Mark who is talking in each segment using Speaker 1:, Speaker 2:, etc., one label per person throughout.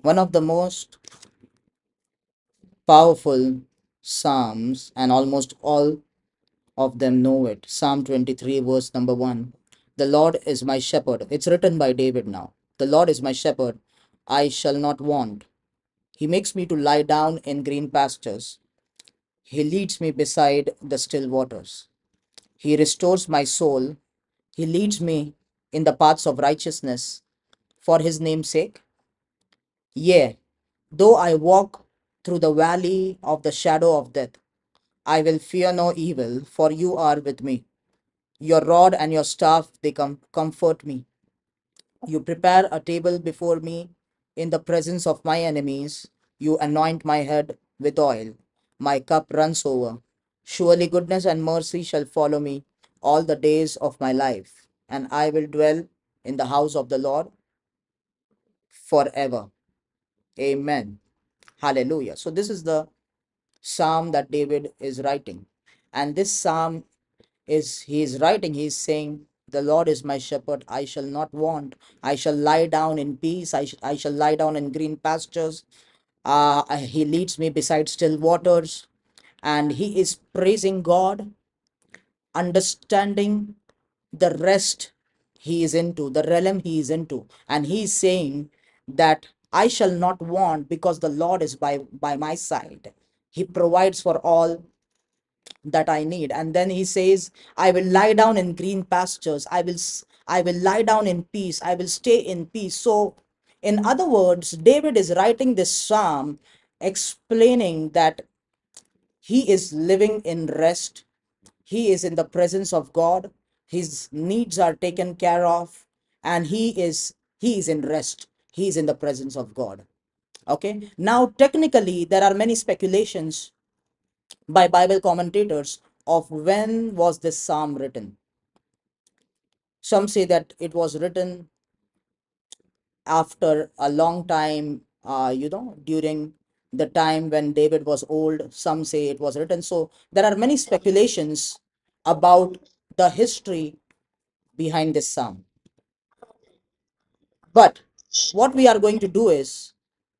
Speaker 1: One of the most powerful Psalms, and almost all of them know it. Psalm 23, verse number 1. The Lord is my shepherd. It's written by David now. The Lord is my shepherd. I shall not want. He makes me to lie down in green pastures. He leads me beside the still waters. He restores my soul. He leads me in the paths of righteousness for his name's sake. Yea, though I walk through the valley of the shadow of death, I will fear no evil, for you are with me. Your rod and your staff, they comfort me. You prepare a table before me in the presence of my enemies. You anoint my head with oil. My cup runs over. Surely goodness and mercy shall follow me all the days of my life, and I will dwell in the house of the Lord forever. Amen. Hallelujah. So, this is the psalm that David is writing. And this psalm he is writing, he is saying, the Lord is my shepherd, I shall not want. I shall lie down in peace. I shall lie down in green pastures. He leads me beside still waters. And he is praising God, understanding the rest he is into, the realm he is into. And he is saying that I shall not want because the Lord is by my side. He provides for all that I need. And then he says, I will lie down in green pastures. I will lie down in peace. I will stay in peace. So, in other words, David is writing this psalm explaining that he is living in rest. He is in the presence of God. His needs are taken care of, and he is in rest. He is in the presence of God. Okay. Now, technically, there are many speculations by Bible commentators of when was this psalm written. Some say that it was written after a long time, during the time when David was old. Some say it was written. So there are many speculations about the history behind this psalm. But what we are going to do is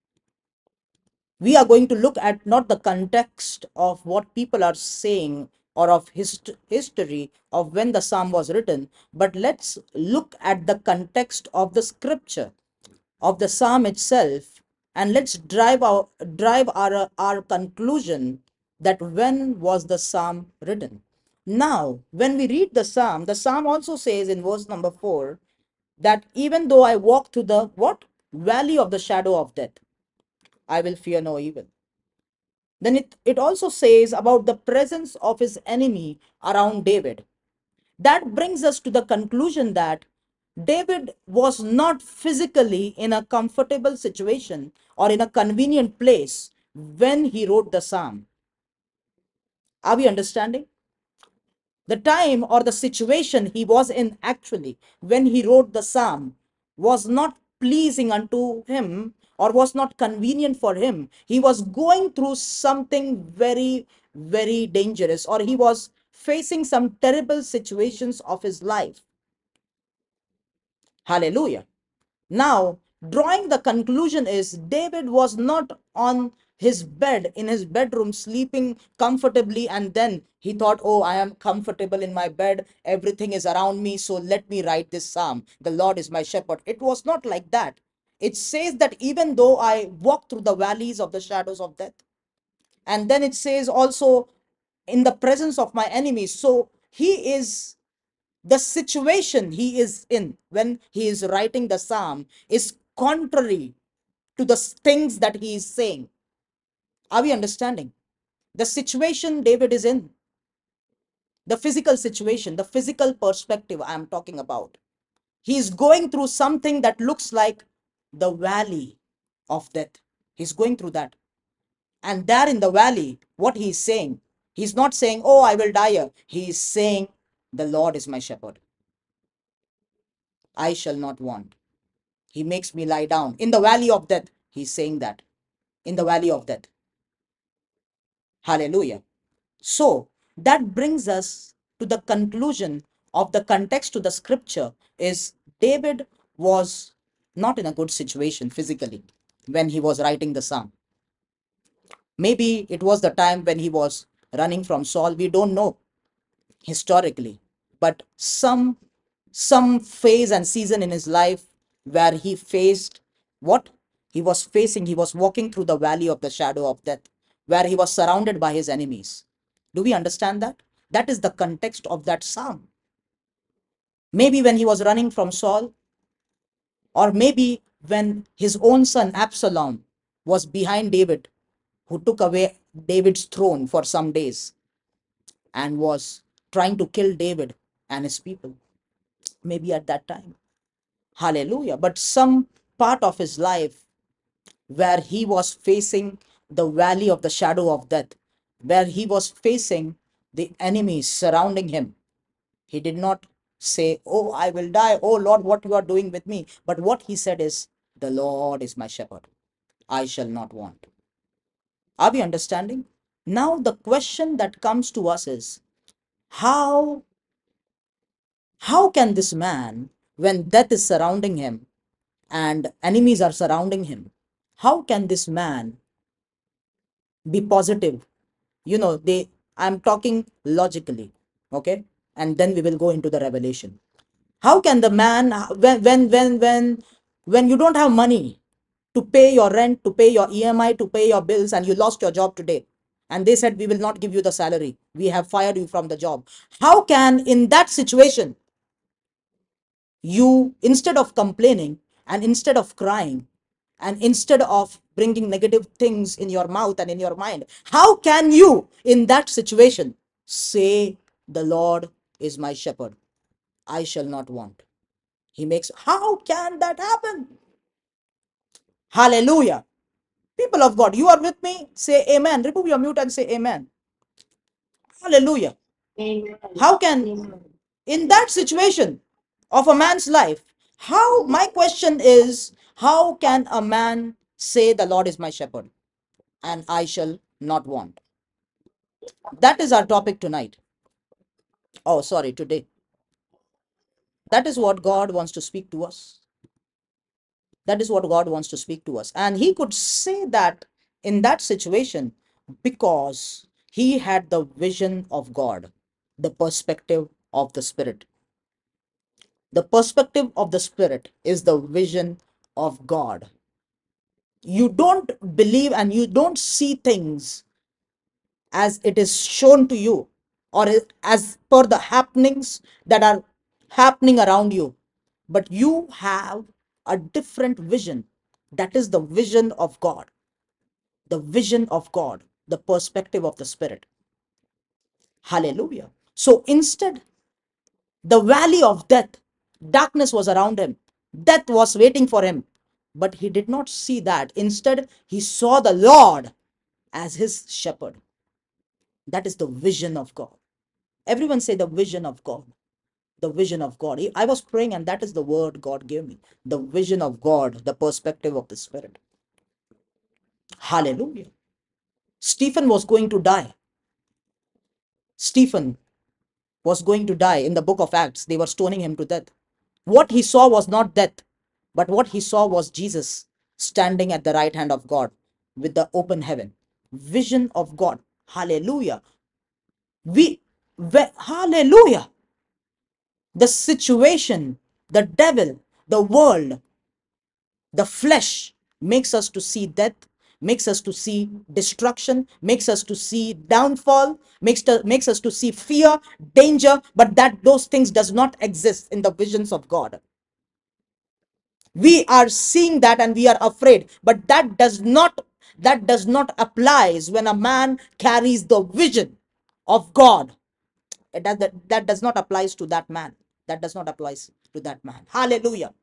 Speaker 1: we are going to look at not the context of what people are saying or of history of when the psalm was written, but let's look at the context of the scripture of the psalm itself, and let's drive our conclusion that when was the psalm written. Now when we read the psalm also says in verse number 4 that even though I walk through the what valley of the shadow of death, I will fear no evil. Then it also says about the presence of his enemy around David. That brings us to the conclusion that David was not physically in a comfortable situation or in a convenient place when he wrote the psalm. Are we understanding? The time or the situation he was in actually when he wrote the psalm was not pleasing unto him or was not convenient for him. He was going through something very, very dangerous, or he was facing some terrible situations of his life. Hallelujah. Now, drawing the conclusion is David was not on his bed in his bedroom sleeping comfortably, and then he thought, oh, I am comfortable in my bed, everything is around me, so let me write this psalm. The Lord is my shepherd. It was not like that. It says that even though I walk through the valleys of the shadows of death, and then it says also in the presence of my enemies. So he is the situation he is in when he is writing the psalm is contrary to the things that he is saying. Are we understanding? The situation David is in, the physical situation, the physical perspective I am talking about, he is going through something that looks like the valley of death. He's going through that. And there in the valley, what he is saying, he's not saying, oh, I will die here. He is saying, the Lord is my shepherd. I shall not want. He makes me lie down in the valley of death. He's saying that in the valley of death. Hallelujah. So that brings us to the conclusion of the context to the scripture is David was not in a good situation physically. when he was writing the psalm. Maybe it was the time when he was running from Saul. We don't know historically, but some phase and season in his life where he faced what he was walking through the valley of the shadow of death, where he was surrounded by his enemies. Do we understand that? That is the context of that psalm. Maybe when he was running from Saul, or maybe when his own son Absalom was behind David, who took away David's throne for some days and was trying to kill David and his people. Maybe at that time. Hallelujah. But some part of his life where he was facing the valley of the shadow of death, where he was facing the enemies surrounding him, he did not say, "Oh, I will die. Oh, Lord, what you are doing with me." But what he said is, "The Lord is my shepherd. I shall not want." Are we understanding? Now, the question that comes to us is, how how can this man, when death is surrounding him and enemies are surrounding him, how can this man be positive? I'm talking logically, okay? And then we will go into the revelation. How can the man, when you don't have money to pay your rent, to pay your EMI, to pay your bills, and you lost your job today, and they said, "We will not give you the salary, we have fired you from the job." How can, in that situation, you, instead of complaining and instead of crying and instead of bringing negative things in your mouth and in your mind, how can you in that situation say, "The Lord is my shepherd, I shall not want"? He makes, how can that happen? Hallelujah. People of God, you are with me? Say amen. Remove your mute and say amen. Hallelujah.
Speaker 2: Amen.
Speaker 1: How can,
Speaker 2: Amen.
Speaker 1: in that situation of a man's life, how, my question is, how can a man say, "The Lord is my shepherd and I shall not want"? That is our topic tonight. Oh, sorry, today. That is what God wants to speak to us. That is what God wants to speak to us. And he could say that in that situation because he had the vision of God, the perspective of the Spirit. The perspective of the Spirit is the vision of God. You don't believe and you don't see things as it is shown to you, or as per the happenings that are happening around you, but you have a different vision. That is the vision of God, the vision of God, the perspective of the Spirit. Hallelujah. So instead, the valley of death, darkness was around him, death was waiting for him, but he did not see that. Instead, he saw the Lord as his shepherd. That is the vision of God. Everyone say, the vision of God. The vision of God. I was praying, and that is the word God gave me. The vision of God, the perspective of the Spirit. Hallelujah. Stephen was going to die. Stephen was going to die in the book of Acts. They were stoning him to death. What he saw was not death, but what he saw was Jesus standing at the right hand of God with the open heaven. Vision of God. Hallelujah. Hallelujah. The situation, the devil, the world, the flesh makes us to see death, makes us to see destruction, makes us to see downfall, makes us to see fear, danger, but that those things does not exist in the visions of God. We are seeing that and we are afraid, but that does not applies when a man carries the vision of God. That does not applies to that man. That does not applies to that man. Hallelujah.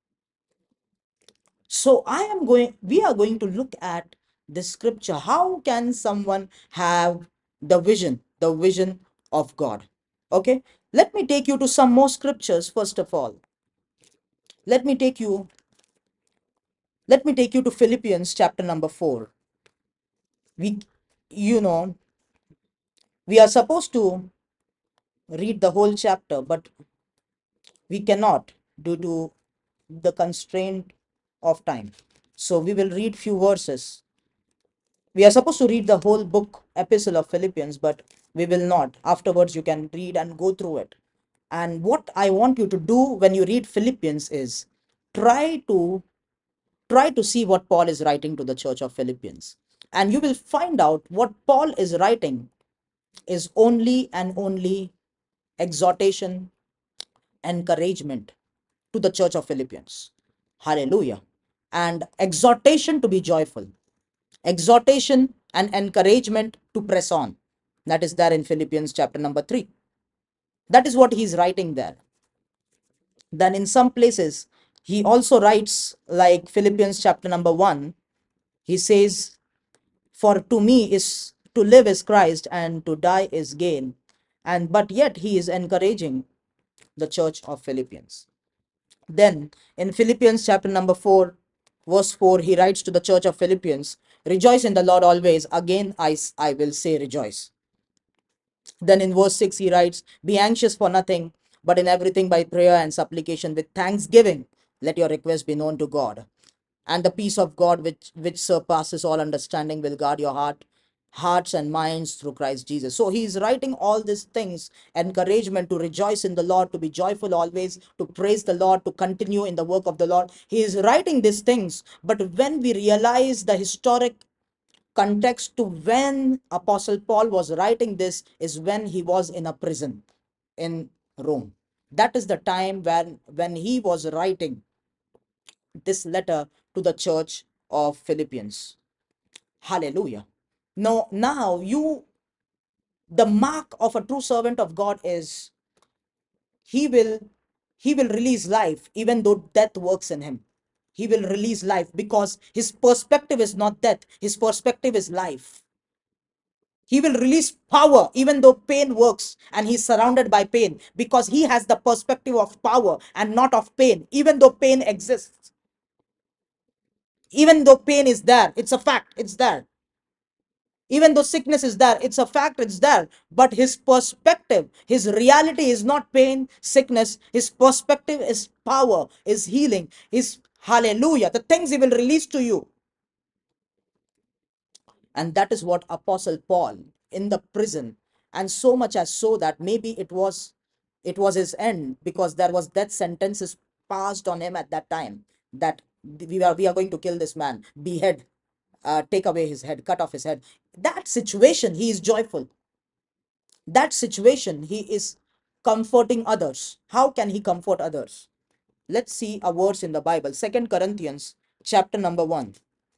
Speaker 1: So we are going to look at the scripture. How can someone have the vision of God? Okay, let me take you to some more scriptures. First of all, let me take you, to Philippians chapter number 4. We, you know, we are supposed to read the whole chapter, but we cannot due to the constraint of time. So we will read few verses. We are supposed to read the whole book, epistle of Philippians, but we will not. Afterwards, you can read and go through it. And what I want you to do when you read Philippians is try to try to see what Paul is writing to the church of Philippians. And you will find out what Paul is writing is only and only exhortation, encouragement to the church of Philippians. Hallelujah. And exhortation to be joyful, exhortation and encouragement to press on. That is there in Philippians chapter number 3. That is what he's writing there. Then in some places, he also writes, like Philippians chapter number 1, he says, for to me is to live is Christ and to die is gain. And but yet he is encouraging the church of Philippians. Then in Philippians chapter number 4, verse 4, he writes to the church of Philippians, rejoice in the Lord always. Again, I will say rejoice. Then in verse 6, he writes, be anxious for nothing, but in everything by prayer and supplication with thanksgiving, let your request be known to God. And the peace of God, which surpasses all understanding, will guard your hearts and minds through Christ Jesus. So he is writing all these things, encouragement to rejoice in the Lord, to be joyful always, to praise the Lord, to continue in the work of the Lord. He is writing these things. But when we realize the historic context to when Apostle Paul was writing this is when he was in a prison in Rome. That is the time when he was writing this letter to the church of Philippians. Hallelujah. Now you, the mark of a true servant of God is he will he will release life even though death works in him. He will release life because his perspective is not death, his perspective is life. He will release power even though pain works and he's surrounded by pain because he has the perspective of power and not of pain, even though pain exists. Even though pain is there, it's a fact, it's there. Even though sickness is there, it's a fact, it's there. But his perspective, his reality is not pain, sickness. His perspective is power, is healing, is hallelujah. The things he will release to you. And that is what Apostle Paul in the prison, and so much as so that maybe it was his end, because there was death sentences passed on him at that time, that we are going to kill this man, behead, take away his head, cut off his head. That situation he is joyful. That situation he is comforting others. How can he comfort others? Let's see a verse in the Bible. Second Corinthians chapter number 1.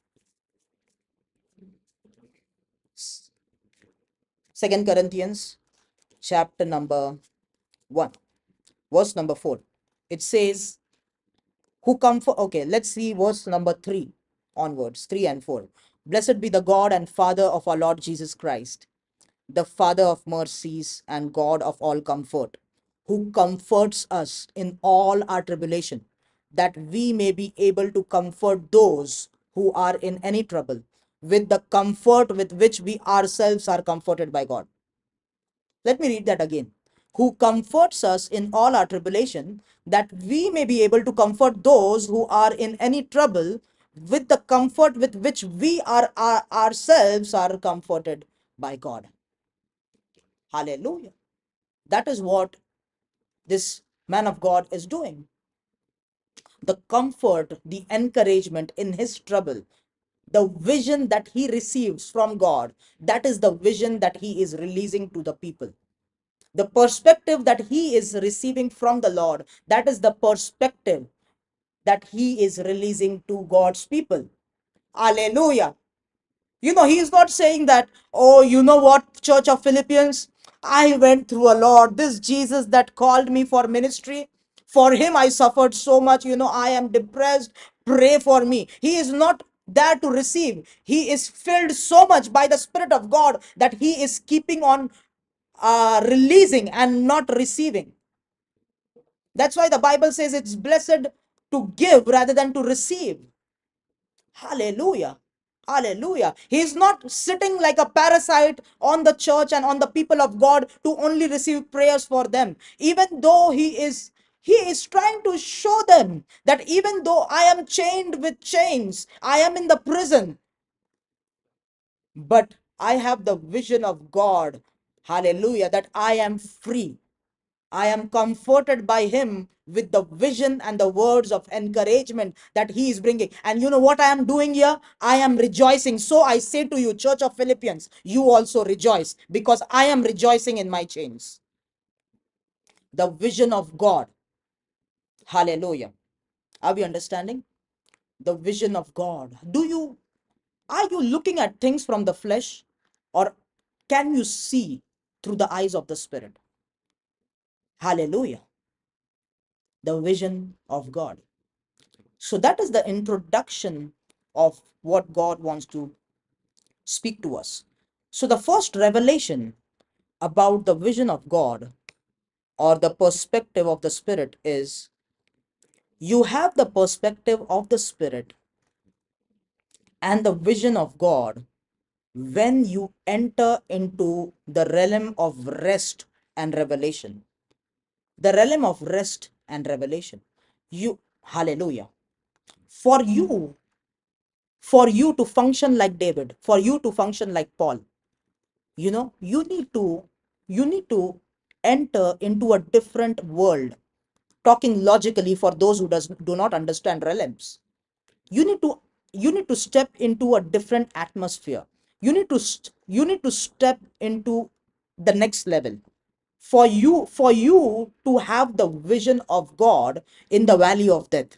Speaker 1: Second Corinthians chapter number 1, verse number 4. It says, who comfort, okay, let's see verse number 3 onwards, 3 and 4. Blessed be the God and Father of our Lord Jesus Christ, the Father of mercies and God of all comfort, who comforts us in all our tribulation, that we may be able to comfort those who are in any trouble with the comfort with which we ourselves are comforted by God. Let me read that again. Who comforts us in all our tribulation, that we may be able to comfort those who are in any trouble with the comfort with which we ourselves are comforted by God. Hallelujah. That is what this man of God is doing. The comfort, the encouragement in his trouble, the vision that he receives from God, that is the vision that he is releasing to the people. The perspective that he is receiving from the Lord, that is the perspective that he is releasing to God's people. Hallelujah. He is not saying that, oh, you know what, Church of Philippians, I went through a lot. This Jesus that called me for ministry, for him I suffered so much. I am depressed. Pray for me. He is not there to receive. He is filled so much by the Spirit of God that he is keeping on releasing and not receiving. That's why the Bible says it's blessed to give rather than to receive. Hallelujah. Hallelujah. He is not sitting like a parasite on the church and on the people of God to only receive prayers for them. Even though He is trying to show them that even though I am chained with chains, I am in the prison, but I have the vision of God. Hallelujah, that I am free. I am comforted by him with the vision and the words of encouragement that he is bringing. And you know what I am doing here? I am rejoicing. So I say to you, Church of Philippians, you also rejoice, because I am rejoicing in my chains. The vision of God. Hallelujah. Are we understanding? The vision of God. Are you looking at things from the flesh, or can you see through the eyes of the Spirit? Hallelujah. The vision of God. So that is the introduction of what God wants to speak to us. So the first revelation about the vision of God or the perspective of the Spirit is, you have the perspective of the Spirit and the vision of God when you enter into the realm of rest and revelation. The realm of rest and revelation. You, hallelujah. For you, for you to function like David, for you to function like Paul, you need to enter into a different world. Talking logically, for those who do not understand realms, you need to you need to step into a different atmosphere. You need to step into the next level. For you to have the vision of God in the valley of death.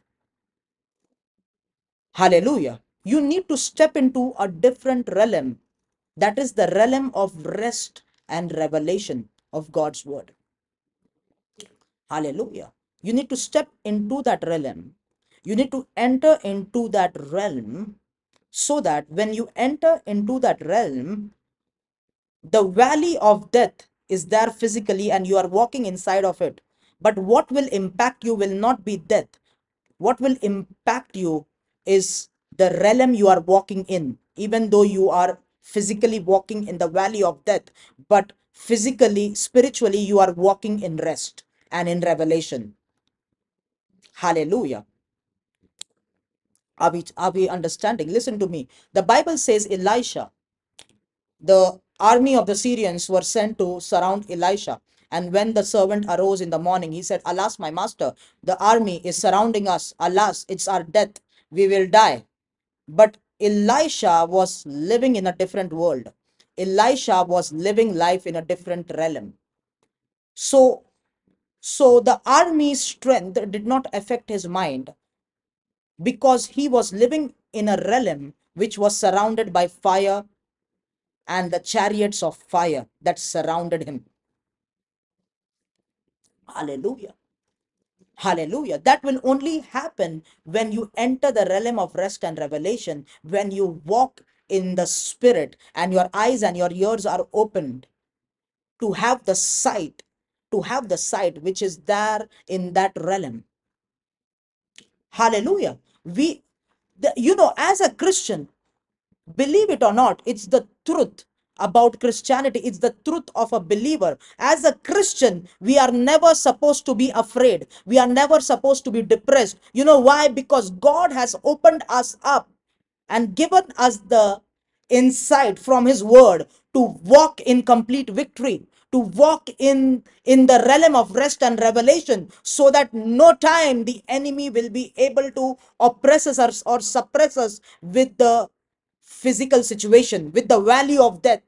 Speaker 1: Hallelujah. You need to step into a different realm. That is the realm of rest and revelation of God's word. Hallelujah. You need to step into that realm. You need to enter into that realm, so that when you enter into that realm, the valley of death is there physically and you are walking inside of it. But what will impact you will not be death. What will impact you is the realm you are walking in, even though you are physically walking in the valley of death, but physically, spiritually, you are walking in rest and in revelation. Hallelujah. Are we understanding? Listen to me. The Bible says Elisha, the army of the Syrians were sent to surround Elisha. And when the servant arose in the morning, he said, Alas, my master, the army is surrounding us. Alas, it's our death. We will die. But Elisha was living in a different world. Elisha was living life in a different realm. So, so the army's strength did not affect his mind, because he was living in a realm which was surrounded by fire and the chariots of fire that surrounded him. Hallelujah. Hallelujah. That will only happen when you enter the realm of rest and revelation, when you walk in the spirit and your eyes and your ears are opened to have the sight, which is there in that realm. Hallelujah. As a Christian, believe it or not, it's the truth about Christianity. It's the truth of a believer. As a Christian, we are never supposed to be afraid. We are never supposed to be depressed. You know why? Because God has opened us up and given us the insight from his word to walk in complete victory, to walk in the realm of rest and revelation, so that no time the enemy will be able to oppress us or suppress us with the physical situation, with the valley of death.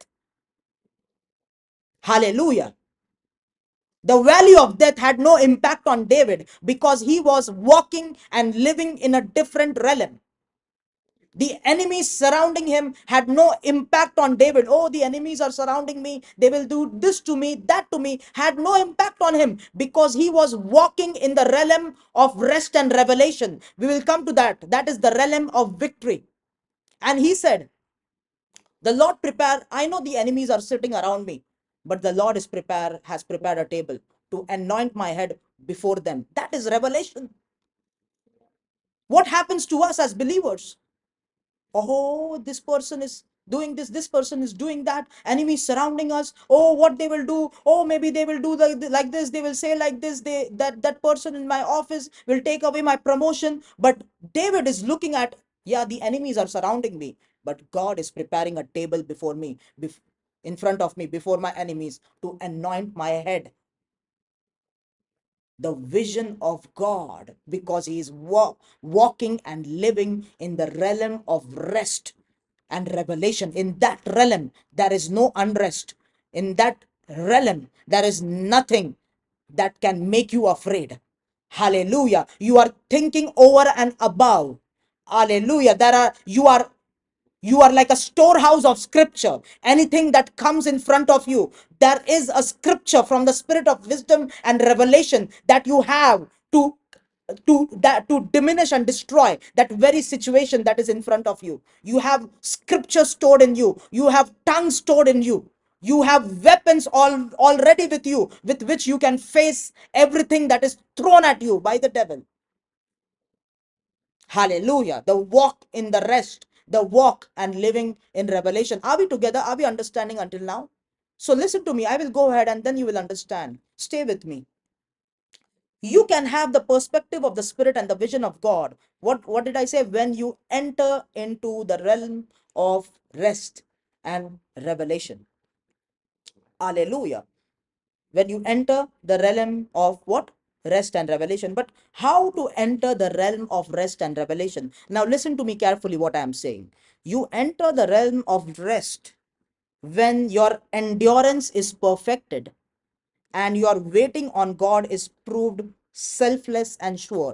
Speaker 1: Hallelujah. The valley of death had no impact on David, because he was walking and living in a different realm. The enemies surrounding him had no impact on David. Oh, the enemies are surrounding me. They will do this to me, that to me. Had no impact on him, because he was walking in the realm of rest and revelation. We will come to that. That is the realm of victory. And he said, the Lord I know the enemies are sitting around me, but the Lord has prepared a table to anoint my head before them. That is revelation. What happens to us as believers? Oh, this person is doing this person is doing that, enemies surrounding us. Oh, what they will do? Oh, maybe they will do like this, they will say like this, that person in my office will take away my promotion. But David is looking at, yeah, the enemies are surrounding me, but God is preparing a table before me, in front of me, before my enemies, to anoint my head. The vision of God, because he is walking and living in the realm of rest and revelation. In that realm, there is no unrest. In that realm, there is nothing that can make you afraid. Hallelujah. You are thinking over and above. Hallelujah. You are like a storehouse of scripture. Anything that comes in front of you, there is a scripture from the spirit of wisdom and revelation that you have to diminish and destroy that very situation that is in front of you. You have scripture stored in you, you have tongue stored in you, you have weapons already with you, with which you can face everything that is thrown at you by the devil. Hallelujah. The walk in the rest, the walk and living in revelation. Are we together? Are we understanding until now? So listen to me. I will go ahead and then you will understand. Stay with me. You can have the perspective of the spirit and the vision of God. What did I say? When you enter into the realm of rest and revelation. Hallelujah. When you enter the realm of what? Rest and revelation. But how to enter the realm of rest and revelation? Now listen to me carefully what I am saying. You enter the realm of rest when your endurance is perfected and your waiting on God is proved selfless and sure.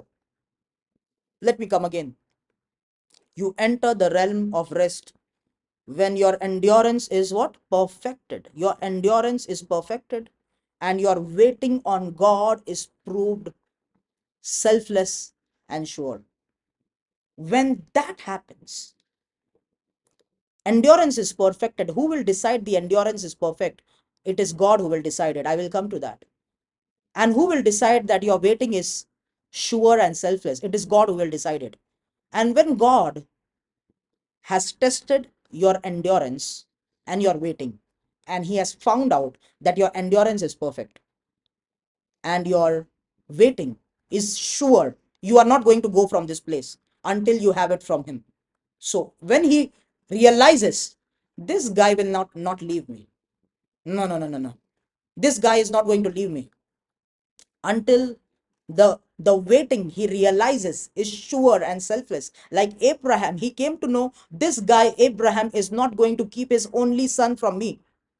Speaker 1: Let me come again. You enter the realm of rest when your endurance is what? Perfected. Your endurance is perfected and your waiting on God is proved selfless and sure. When that happens, endurance is perfected. Who will decide the endurance is perfect? It is God who will decide it. I will come to that. And who will decide that your waiting is sure and selfless? It is God who will decide it. And when God has tested your endurance and your waiting, and he has found out that your endurance is perfect and your waiting is sure, you are not going to go from this place until you have it from him. So when he realizes this guy will not leave me, no, no, no, no, no, this guy is not going to leave me until the waiting he realizes is sure and selfless. Like Abraham, he came to know this guy Abraham is not going to keep his only son from me.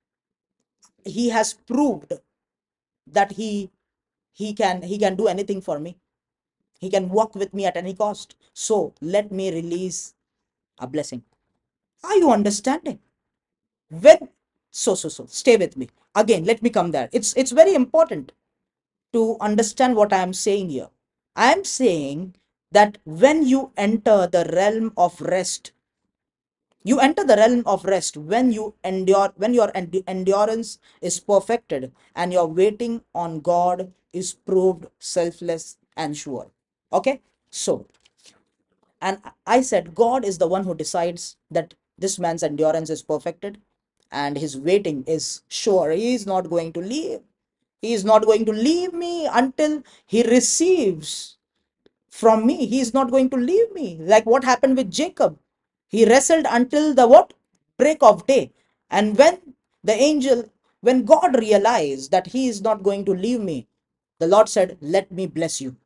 Speaker 1: He has proved that he can do anything for me. He can walk with me at any cost. So let me release a blessing. Are you understanding? When so stay with me again. Let me come there. It's very important to understand what I am saying here. I am saying that when you enter the realm of rest, you enter the realm of rest when you endure, when your endurance is perfected and your waiting on God is proved selfless and sure. Okay, so, and I said God is the one who decides that this man's endurance is perfected and his waiting is sure. He is not going to leave. He is not going to leave me until he receives from me. He is not going to leave me. Like what happened with Jacob. He wrestled until the what? Break of day. And the angel, when God realized that he is not going to leave me, the Lord said, let me bless you.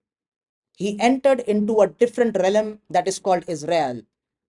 Speaker 1: He entered into a different realm that is called Israel.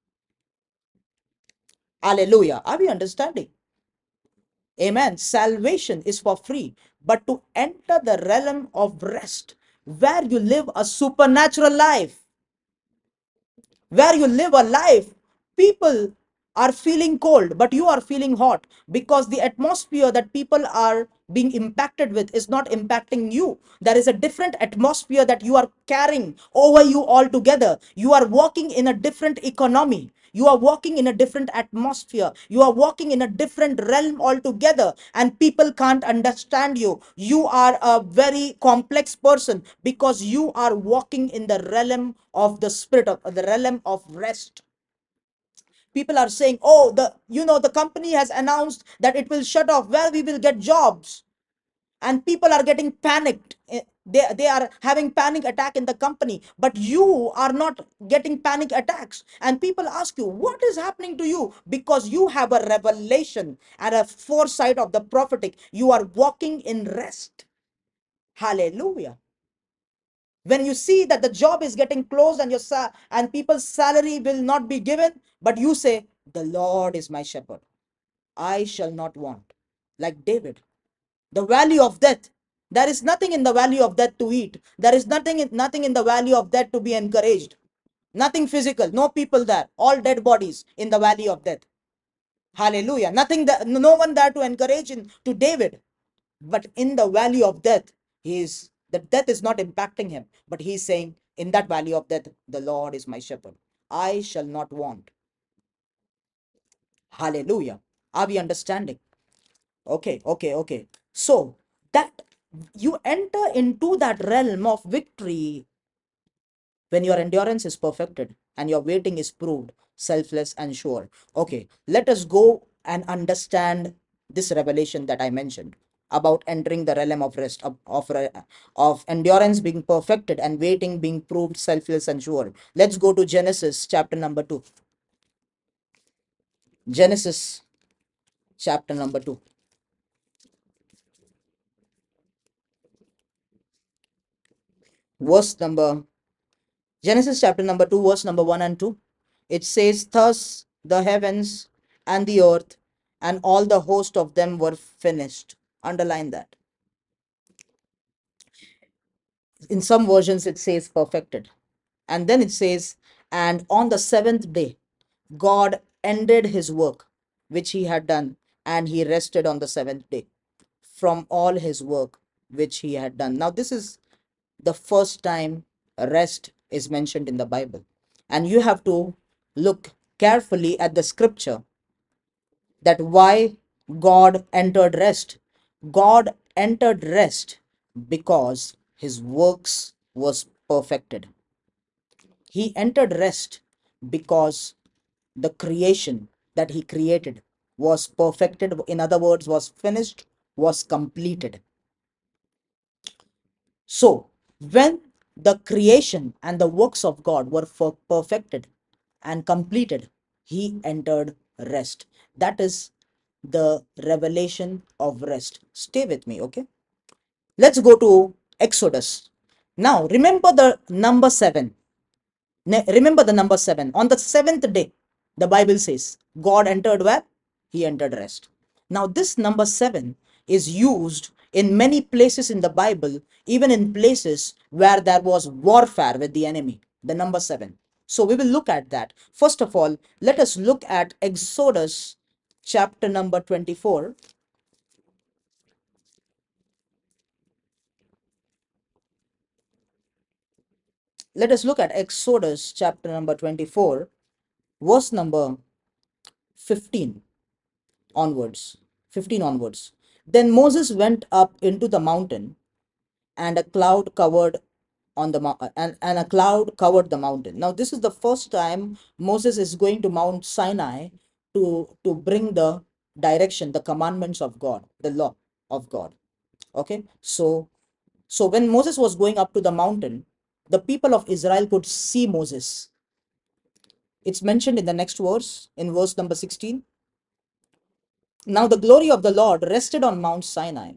Speaker 1: Hallelujah. Are we understanding? Amen. Salvation is for free. But to enter the realm of rest, where you live a supernatural life, where you live a life, people are feeling cold, but you are feeling hot because the atmosphere that people are being impacted with is not impacting you. There is a different atmosphere that you are carrying over you altogether. You are walking in a different economy. You are walking in a different atmosphere. You are walking in a different realm altogether, and people can't understand you. You are a very complex person because you are walking in the realm of the spirit, of the realm of rest. People are saying, oh, the company has announced that it will shut off, where we will get jobs. And people are getting panicked. They are having panic attack in the company, but you are not getting panic attacks. And people ask you, what is happening to you? Because you have a revelation and a foresight of the prophetic. You are walking in rest. Hallelujah. When you see that the job is getting closed and and people's salary will not be given, but you say, the Lord is my shepherd, I shall not want. Like David, the valley of death, there is nothing in the valley of death to eat. There is nothing in the valley of death to be encouraged. Nothing physical, no people there, all dead bodies in the valley of death. Hallelujah. Nothing that, no one there to encourage to David. But in the valley of death, the death is not impacting him, but he's saying, in that valley of death, the Lord is my shepherd, I shall not want. Hallelujah. Are we understanding? Okay. So that you enter into that realm of victory when your endurance is perfected and your waiting is proved selfless and sure. Okay, let us go and understand this revelation that I mentioned about entering the realm of rest, of endurance being perfected and waiting being proved selfless and sure. Let's go to Genesis chapter number 2. Genesis chapter number 2. Verse number Genesis chapter number 2, verse number 1 and 2. It says, thus the heavens and the earth and all the host of them were finished. Underline that. In some versions, it says perfected. And then it says, and on the seventh day, God ended his work which he had done, and he rested on the seventh day from all his work which he had done. Now, this is the first time rest is mentioned in the Bible. And you have to look carefully at the scripture that why God entered rest. God entered rest because his works was perfected. He entered rest because the creation that he created was perfected. In other words, was finished, was completed. So, when the creation and the works of God were perfected and completed, he entered rest. That is the revelation of rest. Stay with me, okay? Let's go to Exodus. Now, remember the number 7. Remember the number 7. On the seventh day, the Bible says, God entered where? He entered rest. Now, this number 7 is used in many places in the Bible, even in places where there was warfare with the enemy. The number 7. So, we will look at that. First of all, let us look at Exodus chapter number 24. Let us look at Exodus chapter number 24, verse number 15 onwards. 15 onwards. Then Moses went up into the mountain, and a cloud covered and a cloud covered the mountain. Now, this is the first time Moses is going to Mount Sinai to bring the direction, the commandments of God, the law of God. Okay, so when Moses was going up to the mountain, the people of Israel could see Moses. It's mentioned in the next verse, in verse number 16. Now the glory of the Lord rested on Mount Sinai,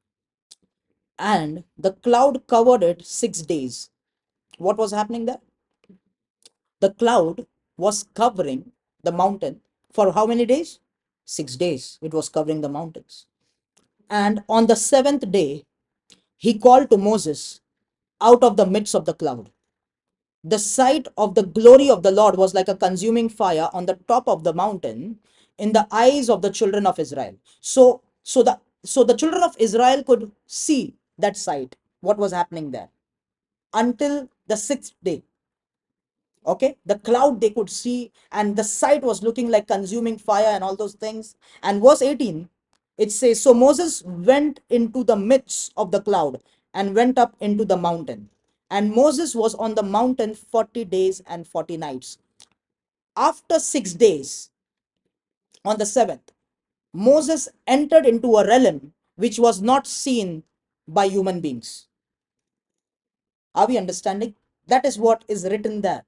Speaker 1: and the cloud covered it 6 days. What was happening there? The cloud was covering the mountain for how many days? 6 days. It was covering the mountains. And on the seventh day, he called to Moses out of the midst of the cloud. The sight of the glory of the Lord was like a consuming fire on the top of the mountain in the eyes of the children of Israel. So the children of Israel could see that sight, what was happening there, until the sixth day. Okay, the cloud they could see, and the sight was looking like consuming fire and all those things. And verse 18, it says, so Moses went into the midst of the cloud and went up into the mountain, and Moses was on the mountain 40 days and 40 nights. After 6 days, on the seventh, Moses entered into a realm which was not seen by human beings. Are we understanding? That is what is written there.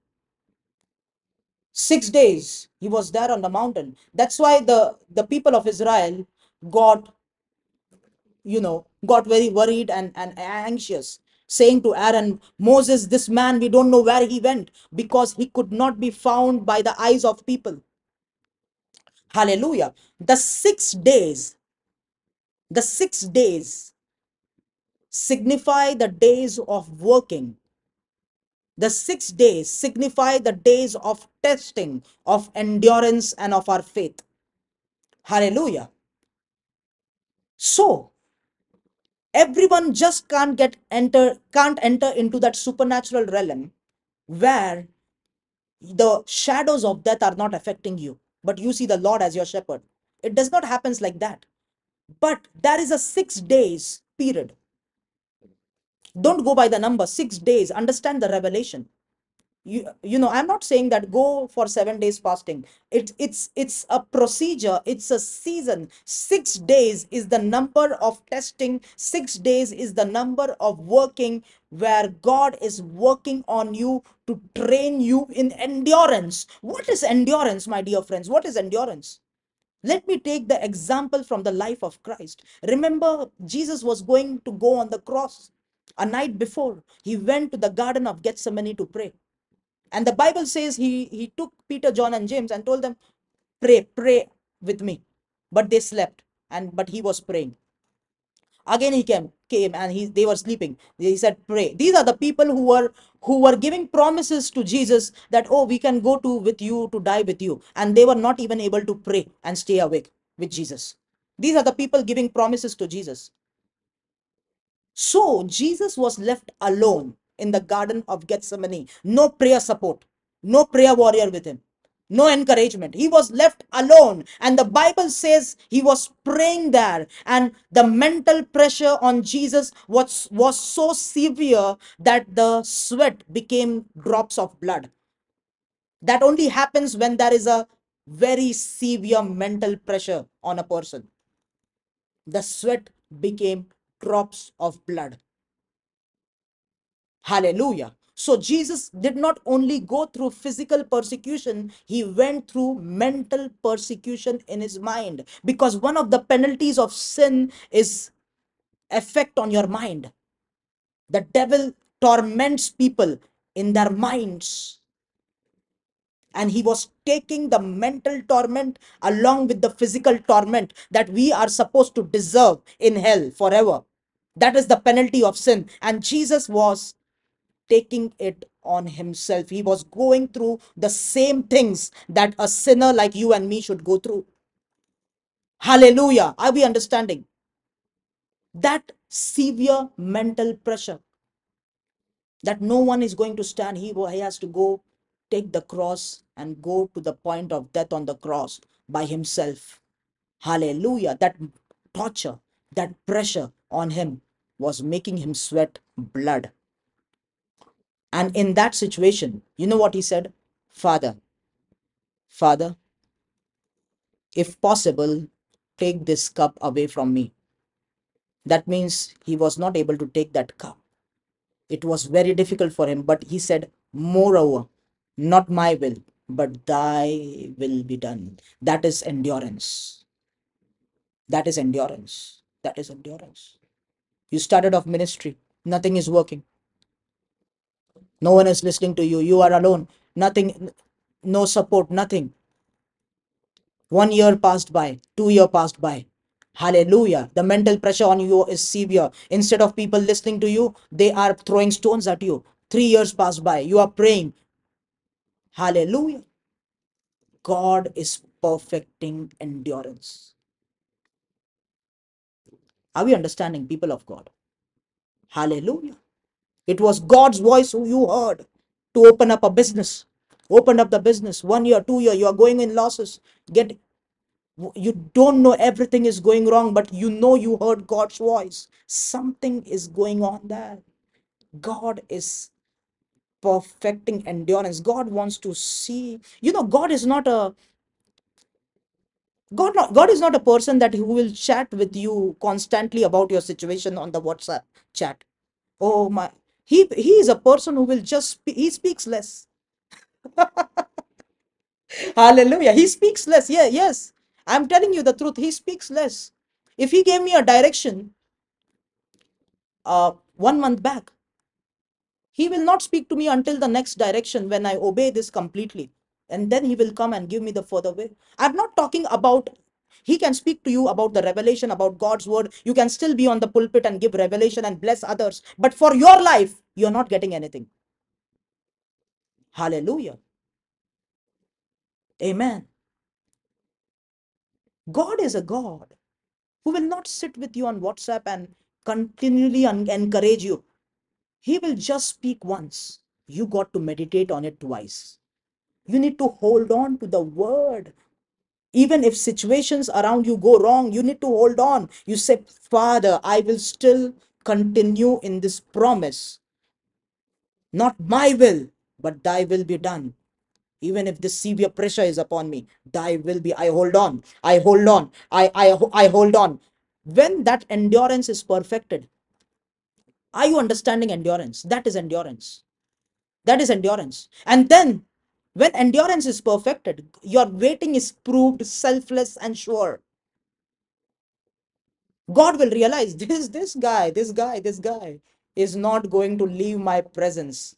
Speaker 1: 6 days he was there on the mountain. That's why the people of Israel got, got very worried and anxious, saying to Aaron, Moses, this man, we don't know where he went, because he could not be found by the eyes of people. Hallelujah. The 6 days signify the days of working. The 6 days signify the days of testing, of endurance, and of our faith. Hallelujah. So everyone just can't enter into that supernatural realm where the shadows of death are not affecting you, but you see the Lord as your shepherd. It does not happen like that. But there is a 6 days period. Don't go by the number. 6 days. Understand the revelation. I'm not saying that go for 7 days fasting. It's a procedure, it's a season. 6 days is the number of testing. 6 days is the number of working, where God is working on you to train you in endurance. What is endurance, my dear friends? What is endurance? Let me take the example from the life of Christ. Remember, Jesus was going to go on the cross. A night before, he went to the Garden of Gethsemane to pray. And the Bible says he took Peter, John, and James and told them, pray with me. But they slept, but he was praying. Again he came and they were sleeping. He said, pray. These are the people who were giving promises to Jesus that, oh, we can go to with you to die with you. And they were not even able to pray and stay awake with Jesus. These are the people giving promises to Jesus. So Jesus was left alone in the Garden of Gethsemane. No prayer support, no prayer warrior with him, no encouragement. He was left alone. And the Bible says he was praying there. And the mental pressure on Jesus was so severe that the sweat became drops of blood. That only happens when there is a very severe mental pressure on a person. The sweat became drops of blood. Hallelujah. So Jesus did not only go through physical persecution, he went through mental persecution in his mind, because one of the penalties of sin is effect on your mind. The devil torments people in their minds, and he was taking the mental torment along with the physical torment that we are supposed to deserve in hell forever. That is the penalty of sin, and Jesus was taking it on himself. He was going through the same things that a sinner like you and me should go through. Hallelujah. Are we understanding? That severe mental pressure that no one is going to stand. He has to go take the cross and go to the point of death on the cross by himself. Hallelujah. That torture, that pressure on him was making him sweat blood. And in that situation, you know what he said? Father, Father, if possible, take this cup away from me. That means he was not able to take that cup. It was very difficult for him, but he said, moreover, not my will, but thy will be done. That is endurance. That is endurance. That is endurance. You started off ministry, nothing is working. No one is listening to you. You are alone. Nothing, no support, nothing. 1 year passed by, 2 year passed by. Hallelujah. The mental pressure on you is severe. Instead of people listening to you, they are throwing stones at you. 3 years passed by. You are praying. Hallelujah. God is perfecting endurance. Are we understanding, people of God? Hallelujah. It was God's voice who you heard to open up a business. Open up the business. 1 year, 2 year, you are going in losses. You don't know everything is going wrong, but you know you heard God's voice. Something is going on there. God is perfecting endurance. God wants to see, God is not a person that who will chat with you constantly about your situation on the WhatsApp chat. Oh my, he is a person who will he speaks less. Hallelujah. He speaks less. Yeah, yes. I'm telling you the truth. He speaks less. If he gave me a direction 1 month back, he will not speak to me until the next direction when I obey this completely. And then he will come and give me the further way. I'm not talking about, he can speak to you about the revelation about God's word. You can still be on the pulpit and give revelation and bless others. But for your life, you're not getting anything. Hallelujah. Amen. God is a God who will not sit with you on WhatsApp and continually encourage you. He will just speak once. You got to meditate on it twice. You need to hold on to the word. Even if situations around you go wrong, you need to hold on. You say, Father, I will still continue in this promise. Not my will, but thy will be done. Even if this severe pressure is upon me, thy will be. I hold on. I hold on. I hold on. When that endurance is perfected, are you understanding endurance? That is endurance. That is endurance. And then when endurance is perfected, your waiting is proved selfless and sure. God will realize this guy is not going to leave my presence.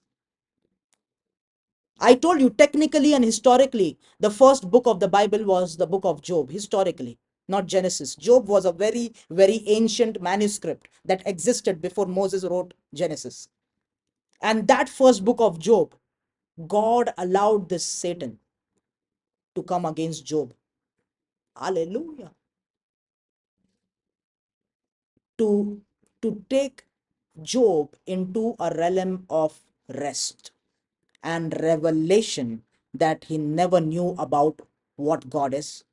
Speaker 1: I told you, technically and historically, the first book of the Bible was the book of Job, historically, not Genesis. Job was a very, very ancient manuscript that existed before Moses wrote Genesis. And that first book of Job, God allowed this Satan to come against Job. Hallelujah. To, to take Job into a realm of rest and revelation that he never knew about what God is.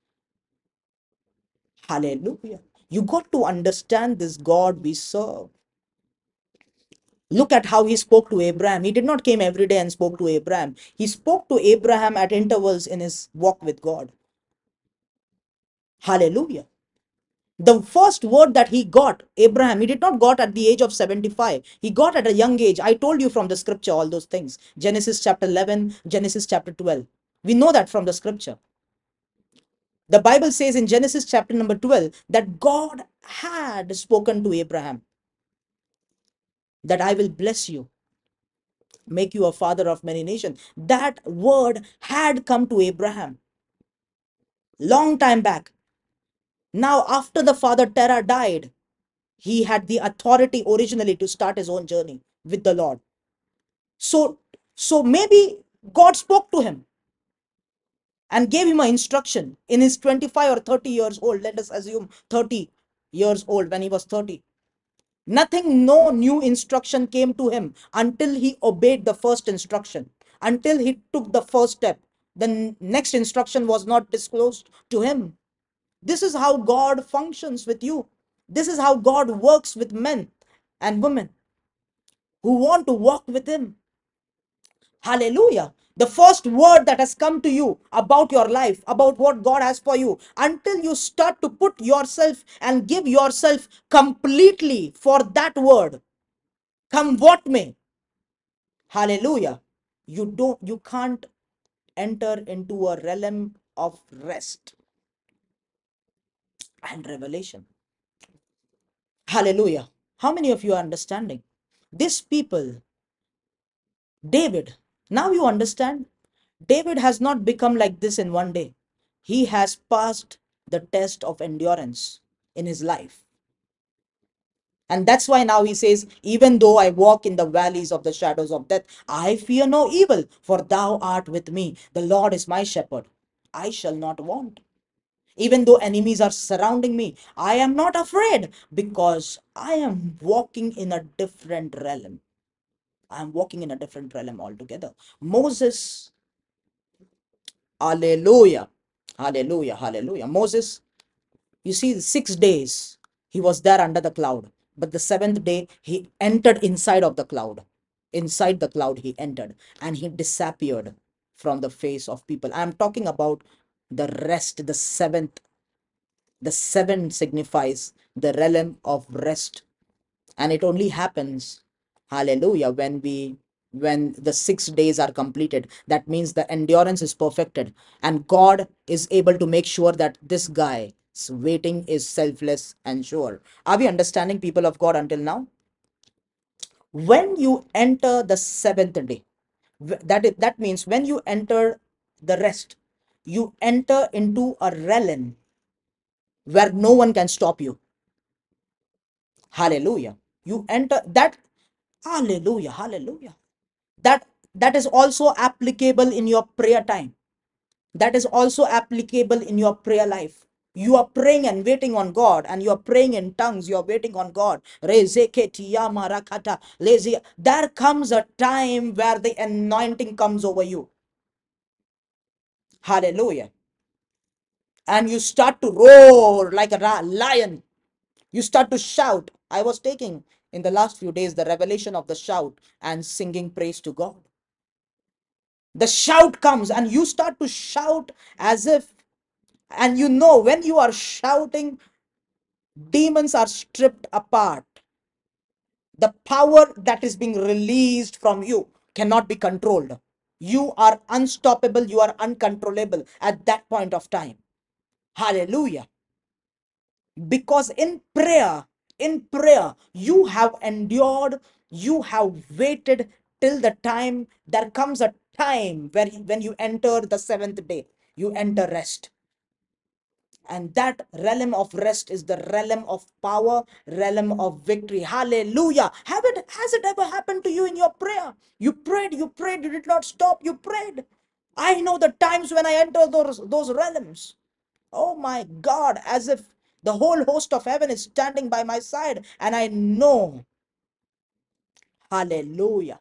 Speaker 1: Hallelujah. You got to understand this God we serve. Look at how he spoke to Abraham. He did not came every day and spoke to Abraham. He spoke to Abraham at intervals in his walk with God. Hallelujah. The first word that he got, Abraham, he did not got at the age of 75. He got at a young age. I told you from the scripture all those things. Genesis chapter 11, Genesis chapter 12. We know that from the scripture. The Bible says in Genesis chapter number 12 that God had spoken to Abraham that I will bless you, make you a father of many nations. That word had come to Abraham long time back. Now, after the father Terah died, he had the authority originally to start his own journey with the Lord. So, so maybe God spoke to him and gave him an instruction in his 25 or 30 years old. Let us assume 30 years old when he was 30. Nothing, no new instruction came to him until he obeyed the first instruction, until he took the first step. The next instruction was not disclosed to him. This is how God functions with you. This is how God works with men and women who want to walk with him. Hallelujah. The first word that has come to you about your life, about what God has for you, until you start to put yourself and give yourself completely for that word, come what may. Hallelujah. You can't enter into a realm of rest and revelation. Hallelujah. How many of you are understanding? These people, David, now you understand. David has not become like this in one day. He has passed the test of endurance in his life. And that's why now he says, even though I walk in the valleys of the shadows of death, I fear no evil, for thou art with me. The Lord is my shepherd. I shall not want. Even though enemies are surrounding me, I am not afraid because I am walking in a different realm. I am walking in a different realm altogether. Moses, hallelujah, hallelujah, hallelujah. Moses, you see, 6 days he was there under the cloud, but the seventh day he entered inside of the cloud. Inside the cloud he entered, and he disappeared from the face of people. I'm talking about the rest, the seventh. The seven signifies the realm of rest, and it only happens, hallelujah, when the 6 days are completed. That means the endurance is perfected, and God is able to make sure that this guy's waiting is selfless and sure. Are we understanding, people of God, until now? When you enter the seventh day, that means when you enter the rest, you enter into a realm where no one can stop you. Hallelujah. You enter that. Hallelujah. Hallelujah. That is also applicable in your prayer time. That is also applicable in your prayer life. You are praying and waiting on God, and you are praying in tongues. You are waiting on God. There comes a time where the anointing comes over you. Hallelujah. And you start to roar like a lion. You start to shout. I was taking in the last few days the revelation of the shout and singing praise to God. The shout comes, and you start to shout as if, and you know, when you are shouting, demons are stripped apart. The power that is being released from you cannot be controlled. You are unstoppable, you are uncontrollable at that point of time. Hallelujah. Because in prayer you have endured, you have waited till the time. There comes a time where when you enter the seventh day, you enter rest. And that realm of rest is the realm of power, realm of victory. Hallelujah. Has it ever happened to you in your prayer? You prayed, you did not stop, you prayed. I know the times when I enter those realms. Oh my God, as if the whole host of heaven is standing by my side, and I know, hallelujah.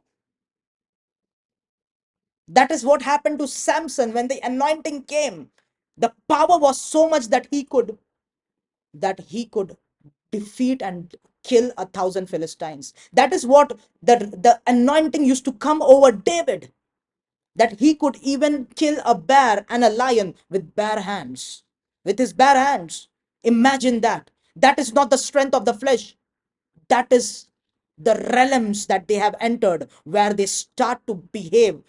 Speaker 1: That is what happened to Samson when the anointing came. The power was so much that he could defeat and kill 1,000 Philistines. That is what the anointing used to come over David, that he could even kill a bear and a lion with bare hands, with his bare hands. Imagine that. That is not the strength of the flesh. That is the realms that they have entered, where they start to behave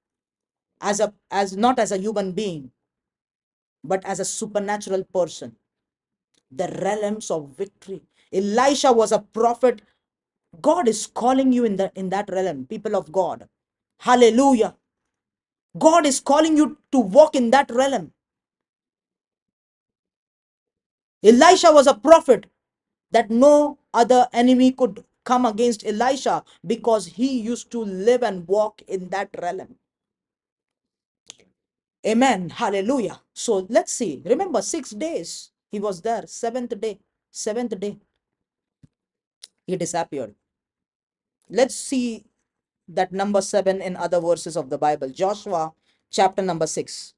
Speaker 1: as not as a human being, but as a supernatural person. The realms of victory. Elisha was a prophet. God is calling you in that realm, people of God. Hallelujah. God is calling you to walk in that realm. Elisha was a prophet that no other enemy could come against Elisha, because he used to live and walk in that realm. Amen. Hallelujah. So let's see. Remember, 6 days he was there. Seventh day, he disappeared. Let's see that number 7 in other verses of the Bible. Joshua chapter number 6.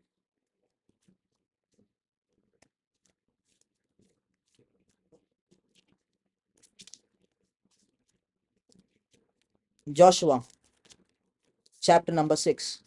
Speaker 1: Joshua chapter number 6.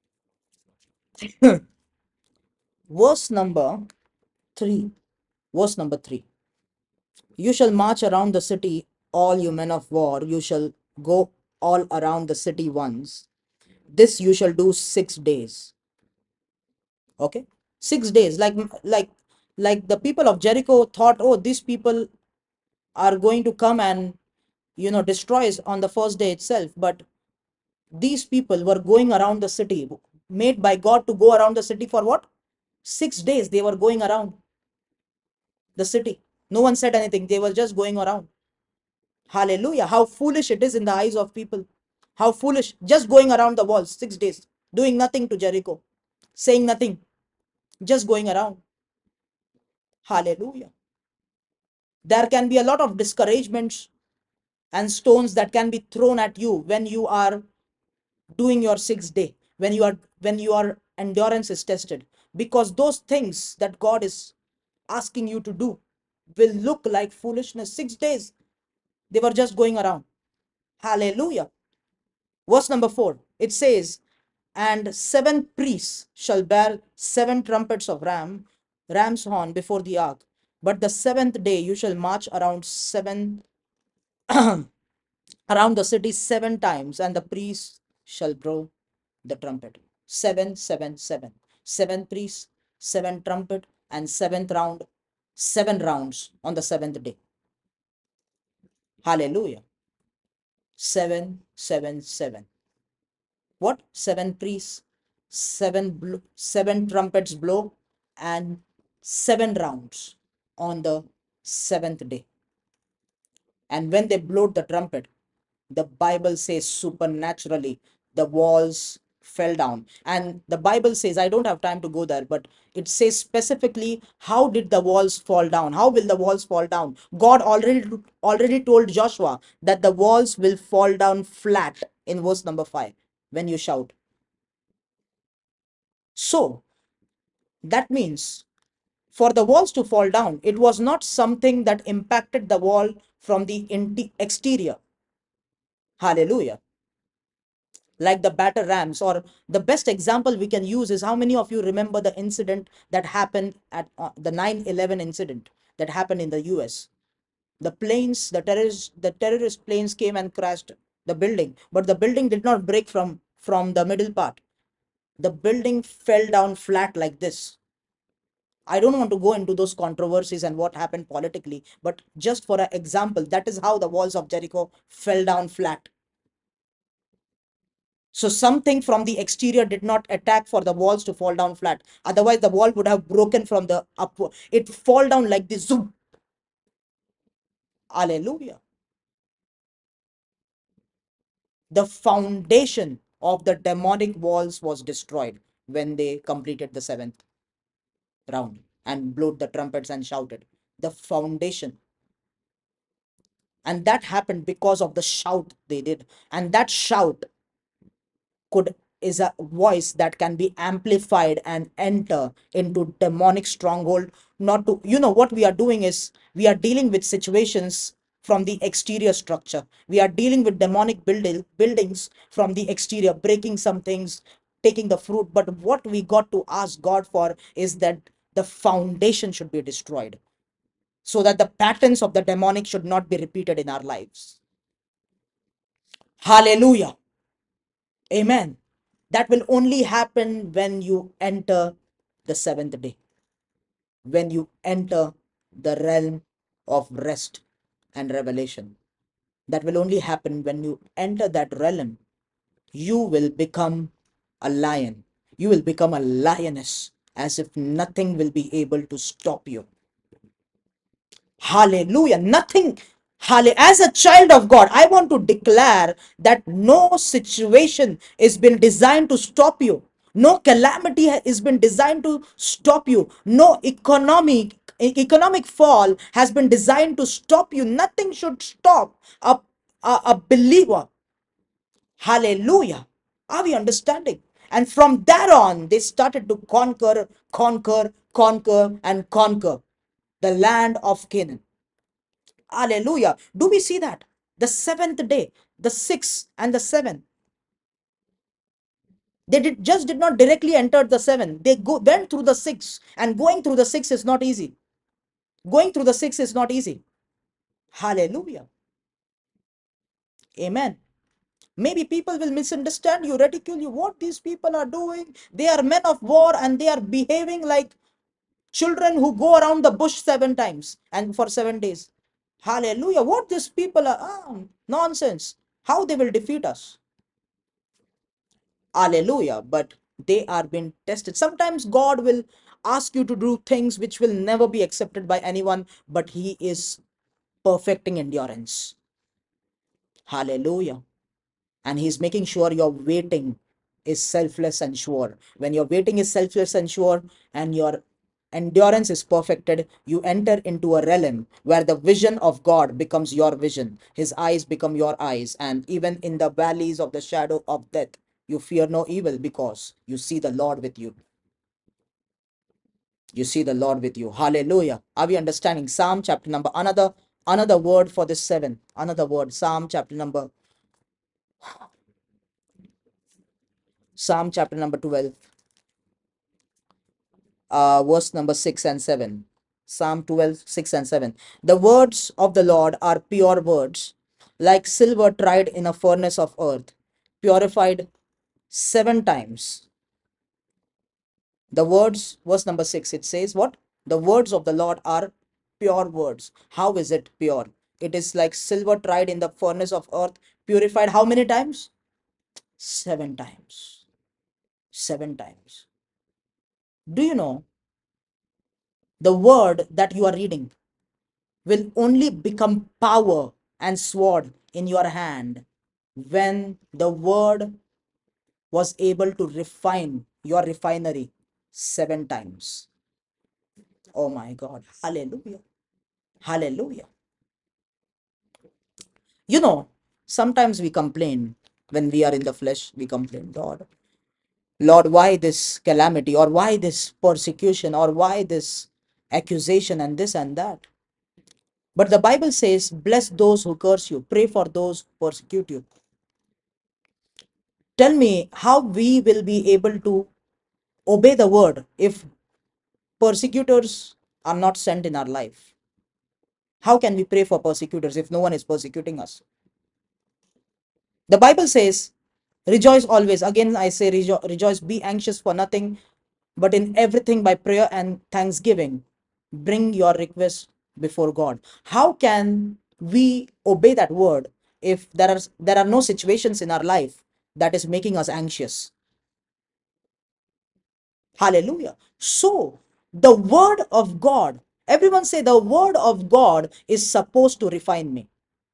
Speaker 1: Verse number 3. Verse number 3. You shall march around the city, all you men of war. You shall go all around the city once. This you shall do 6 days. Okay, 6 days. Like the people of Jericho thought, oh, these people are going to come and destroy us on the first day itself. But these people were going around the city, made by God to go around the city for what? 6 days they were going around the city. No one said anything. They were just going around. Hallelujah. How foolish it is in the eyes of people. How foolish. Just going around the walls 6 days, doing nothing to Jericho, saying nothing, just going around. Hallelujah. There can be a lot of discouragements and stones that can be thrown at you when you are doing your 6 day, when your endurance is tested, because those things that God is asking you to do will look like foolishness. 6 days they were just going around. Hallelujah. Verse number 4, it says, and seven priests shall bear seven trumpets of ram's horn before the ark. But the seventh day you shall march around the city seven times, and the priests shall blow the trumpet. Seven, seven, seven. Seven priests, seven trumpet, and seventh round, seven rounds on the seventh day. Hallelujah. Seven, seven, seven. What? Seven priests, seven trumpets blow, and seven rounds on the seventh day. And when they blowed the trumpet, the Bible says supernaturally the walls fell down. And the Bible says, I don't have time to go there, but it says specifically how did the walls fall down? How will the walls fall down? God already told Joshua that the walls will fall down flat in verse number 5 when you shout. So that means for the walls to fall down, it was not something that impacted the wall from the exterior. Hallelujah. Like the batter rams, or the best example we can use is, how many of you remember the incident that happened at the 9/11 incident that happened in the US? The planes, the terrorist planes came and crashed the building, but the building did not break from the middle part. The building fell down flat like this. I don't want to go into those controversies and what happened politically, but just for an example, that is how the walls of Jericho fell down flat. So something from the exterior did not attack for the walls to fall down flat. Otherwise, the wall would have broken from the upward. It fall down like this. Zoom. Hallelujah. The foundation of the demonic walls was destroyed when they completed the seventh round and blew the trumpets and shouted. The foundation. And that happened because of the shout they did. And that shout could is a voice that can be amplified and enter into demonic stronghold. Not to, what we are doing is, we are dealing with situations from the exterior structure. We are dealing with demonic buildings from the exterior, breaking some things, taking the fruit. But what we got to ask God for is that the foundation should be destroyed, so that the patterns of the demonic should not be repeated in our lives. Hallelujah. Amen. That will only happen when you enter the seventh day, when you enter the realm of rest and revelation. That will only happen when you enter that realm. You will become a lion. You will become a lioness, as if nothing will be able to stop you. Hallelujah. Nothing. As a child of God, I want to declare that no situation is been designed to stop you. No calamity has been designed to stop you. No economic fall has been designed to stop you. Nothing should stop a believer. Hallelujah. Are we understanding? And from there on, they started to conquer, and conquer the land of Canaan. Hallelujah. Do we see that? The seventh day, the sixth and the seventh. They did not directly enter the seven. They went through the six, and going through the six is not easy. Going through the six is not easy. Hallelujah. Amen. Maybe people will misunderstand you, ridicule you. What these people are doing? They are men of war and they are behaving like children who go around the bush 7 times and for 7 days. Hallelujah. What these people are, nonsense. How they will defeat us. Hallelujah. But they are being tested. Sometimes God will ask you to do things which will never be accepted by anyone, but He is perfecting endurance. Hallelujah. And He's making sure your waiting is selfless and sure. When your waiting is selfless and sure, and your endurance is perfected, you enter into a realm where the vision of God becomes your vision. His eyes become your eyes. And even in the valleys of the shadow of death, you fear no evil, because you see the Lord with you. You see the Lord with you. Hallelujah. Are we understanding? Psalm chapter number, another word for this seven. Another word. Psalm chapter number Psalm chapter number 12, verse number 6 and 7. Psalm 12, 6 and 7. The words of the Lord are pure words, like silver tried in a furnace of earth, purified 7 times. The words, verse number 6, it says what? The words of the Lord are pure words. How is it pure? It is like silver tried in the furnace of earth, purified how many times? 7 times. 7 times. Do you know the word that you are reading will only become power and sword in your hand when the word was able to refine your refinery 7 times. Oh my God. Hallelujah. Hallelujah. You know, sometimes we complain when we are in the flesh, we complain, Lord, why this calamity, or why this persecution, or why this accusation, and this and that. But the Bible says, bless those who curse you, pray for those who persecute you. Tell me how we will be able to obey the word if persecutors are not sent in our life. How can we pray for persecutors if no one is persecuting us? The Bible says, rejoice always. Again, I say, rejoice, be anxious for nothing, but in everything by prayer and thanksgiving, bring your request before God. How can we obey that word if there are no situations in our life that is making us anxious? Hallelujah. So, the word of God, everyone say the word of God is supposed to refine me.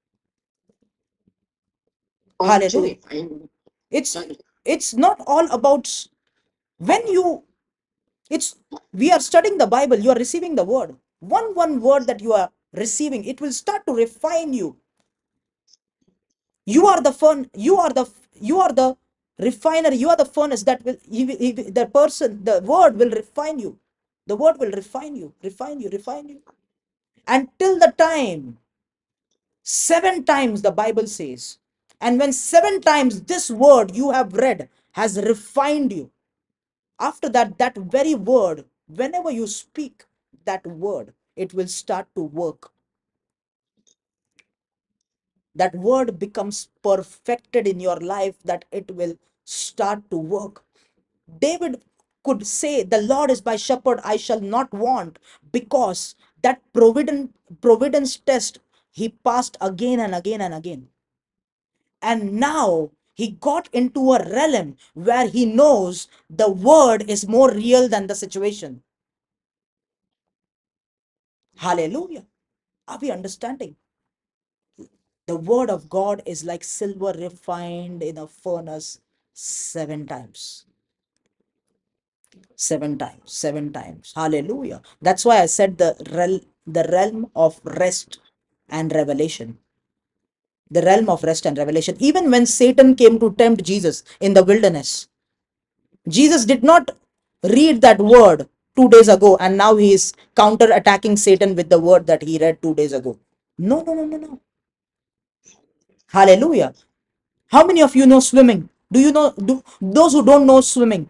Speaker 1: Hallelujah. It's it's not all about when you it's we are studying the Bible, you are receiving the word. One word that you are receiving, it will start to refine you. You are the fun, you are the refinery, you are the furnace that will the person, the word will refine you. The word will refine you, refine you, refine you. Until the time 7 times the Bible says. And when 7 times this word you have read has refined you, after that, that very word, whenever you speak that word, it will start to work. That word becomes perfected in your life, that it will start to work. David could say, the Lord is my shepherd, I shall not want, because that providence test he passed again and again and again. And now he got into a realm where he knows the word is more real than the situation. Hallelujah. Are we understanding? The word of God is like silver refined in a furnace 7 times. 7 times, 7 times. Hallelujah. That's why I said the realm of rest and revelation. The realm of rest and revelation. Even when Satan came to tempt Jesus in the wilderness, Jesus did not read that word 2 days ago and now he is counter attacking Satan with the word that he read 2 days ago. No, no, no, no, no. Hallelujah. How many of you know swimming? Do you know, those who don't know swimming?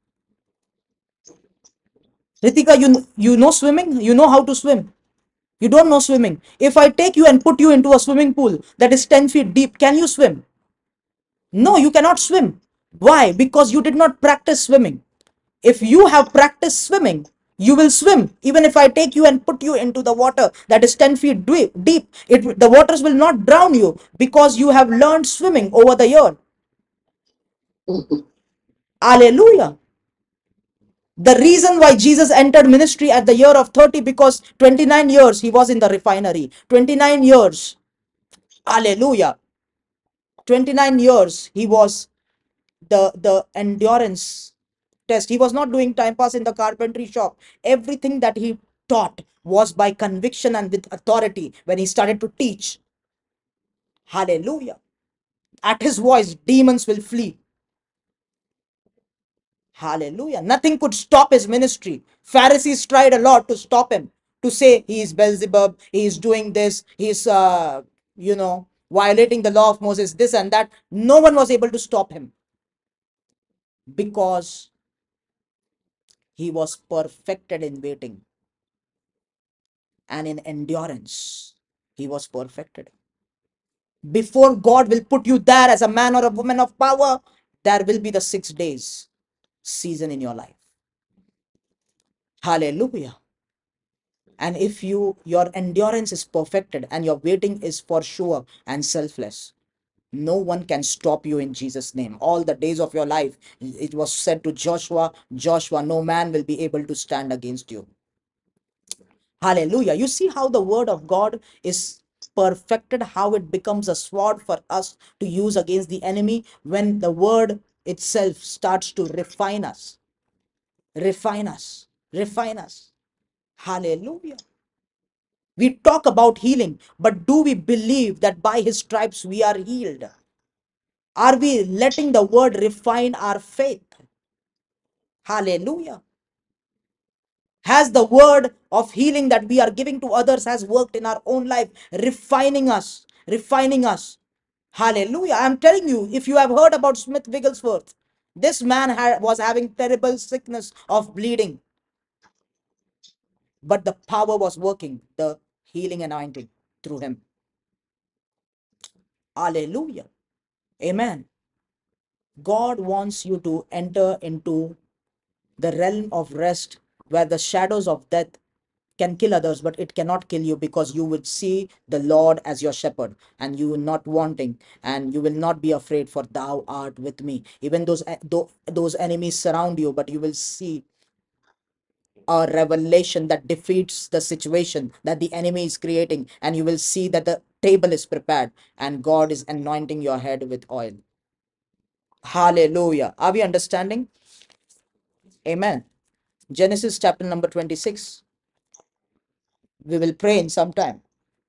Speaker 1: Ritika, you know swimming? You know how to swim? You don't know swimming. If I take you and put you into a swimming pool that is 10 feet deep, can you swim? No, you cannot swim. Why? Because you did not practice swimming. If you have practiced swimming, you will swim. Even if I take you and put you into the water that is 10 feet deep, the waters will not drown you because you have learned swimming over the year. Hallelujah. The reason why Jesus entered ministry at the year of 30, because 29 years he was in the refinery. 29 years. Hallelujah. 29 years he was the endurance test. He was not doing time pass in the carpentry shop. Everything that he taught was by conviction and with authority when he started to teach. Hallelujah. At his voice, demons will flee. Hallelujah. Nothing could stop his ministry. Pharisees tried a lot to stop him, to say he is Beelzebub, he is doing this, he is, violating the law of Moses, this and that. No one was able to stop him. because he was perfected in waiting and in endurance. He was perfected. Before God will put you there as a man or a woman of power, there will be the 6 days season in your life. Hallelujah. And if your endurance is perfected and your waiting is for sure and selfless, no one can stop you in Jesus' name. All the days of your life, it was said to Joshua, Joshua, no man will be able to stand against you. Hallelujah. You see how the word of God is perfected, how it becomes a sword for us to use against the enemy when the word itself starts to refine us, refine us, refine us. Hallelujah. We talk about healing, but do we believe that by his stripes we are healed? Are we letting the word refine our faith? Hallelujah. Has the word of healing that we are giving to others has worked in our own life, refining us, refining us? Hallelujah. I'm telling you, if you have heard about Smith Wigglesworth, this man was having terrible sickness of bleeding, but the power was working, the healing anointing through him. Hallelujah. Amen. God wants you to enter into the realm of rest where the shadows of death can kill others, but it cannot kill you because you would see the Lord as your shepherd and you will not wanting and you will not be afraid, for thou art with me. Even those enemies surround you, but you will see a revelation that defeats the situation that the enemy is creating, and you will see that the table is prepared and God is anointing your head with oil. Hallelujah. Are we understanding? Amen. Genesis chapter number 26. We will pray in some time.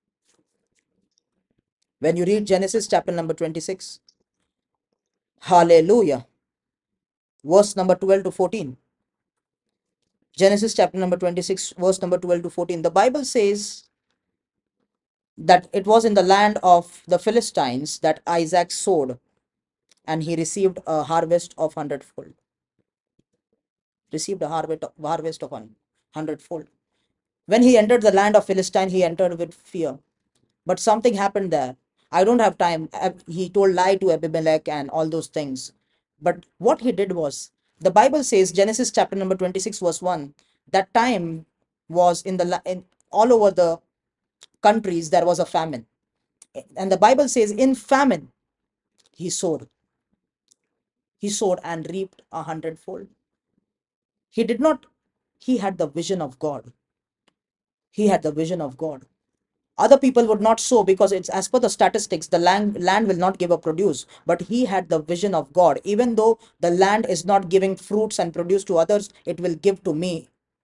Speaker 1: When you read Genesis chapter number 26, hallelujah, verse number 12 to 14. Genesis chapter number 26, verse number 12 to 14. The Bible says that it was in the land of the Philistines that Isaac sowed, and he received a harvest of hundredfold. Received a harvest of hundredfold. When he entered the land of Philistine, he entered with fear. But something happened there. I don't have time. He told lie to Abimelech and all those things. But what he did was, the Bible says, Genesis chapter number 26, verse 1, that time was in all over the countries there was a famine. And the Bible says, in famine, he sowed. He sowed and reaped a hundredfold. He did not, he had the vision of God. He had the vision of God. Other people would not sow because it's as per the statistics, the land will not give a produce. But he had the vision of God. Even though the land is not giving fruits and produce to others, it will give to me.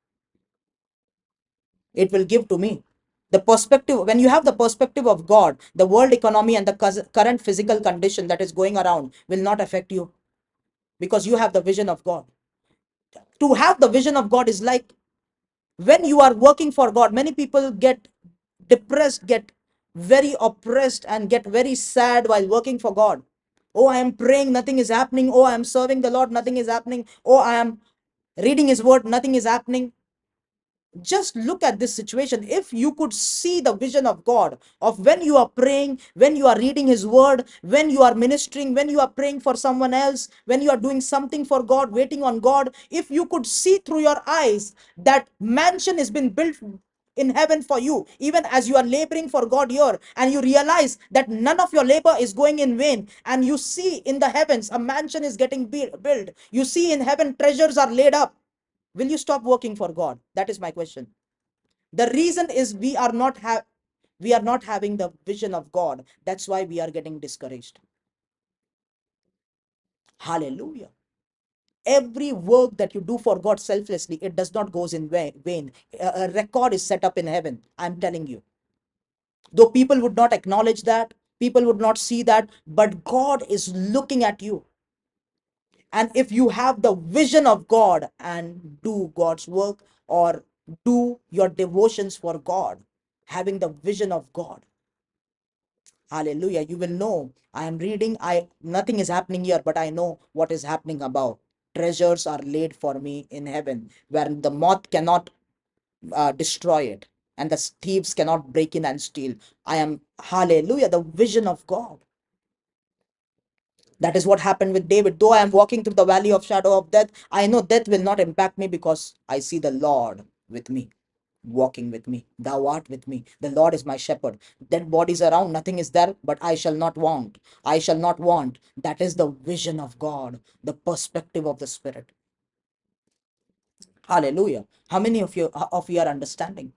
Speaker 1: It will give to me. The perspective, when you have the perspective of God, the world economy and the current physical condition that is going around will not affect you because you have the vision of God. To have the vision of God is like when you are working for God, many people get depressed, get very oppressed, and get very sad while working for God. Oh, I am praying, nothing is happening. Oh, I am serving the Lord, nothing is happening. Oh, I am reading His word, nothing is happening. Just look at this situation. If you could see the vision of God, of when you are praying, when you are reading his word, when you are ministering, when you are praying for someone else, when you are doing something for God, waiting on God, if you could see through your eyes that mansion has been built in heaven for you, even as you are laboring for God here, and you realize that none of your labor is going in vain, and you see in the heavens a mansion is getting built, you see in heaven treasures are laid up, will you stop working for God? That is my question. The reason is we are not having the vision of God. That's why we are getting discouraged. Hallelujah. Every work that you do for God selflessly, it does not goes in vain. A record is set up in heaven. I'm telling you. Though people would not acknowledge that, people would not see that, but God is looking at you. And if you have the vision of God and do God's work or do your devotions for God, having the vision of God, hallelujah, you will know. I am reading, I nothing is happening here, but I know what is happening above. treasures are laid for me in heaven, where the moth cannot destroy it, and the thieves cannot break in and steal. I am, hallelujah, the vision of God. That is what happened with David. Though I am walking through the valley of shadow of death, I know death will not impact me because I see the Lord with me, walking with me. Thou art with me. The Lord is my shepherd. Dead bodies around, nothing is there, but I shall not want. I shall not want. That is the vision of God, the perspective of the Spirit. Hallelujah. How many of you are understanding?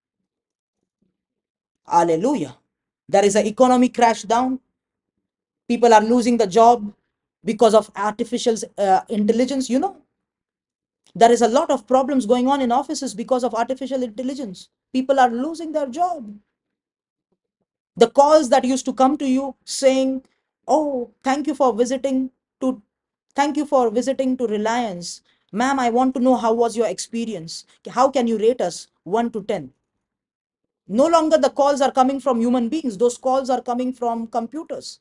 Speaker 1: Hallelujah. There is an economy crash down. People are losing the job because of artificial intelligence. There is a lot of problems going on in offices because of artificial intelligence. People are losing their job. The calls that used to come to you saying, oh, to thank you for visiting to Reliance. Ma'am, I want to know how was your experience. How can you rate us 1 to 10? No longer the calls are coming from human beings. Those calls are coming from computers.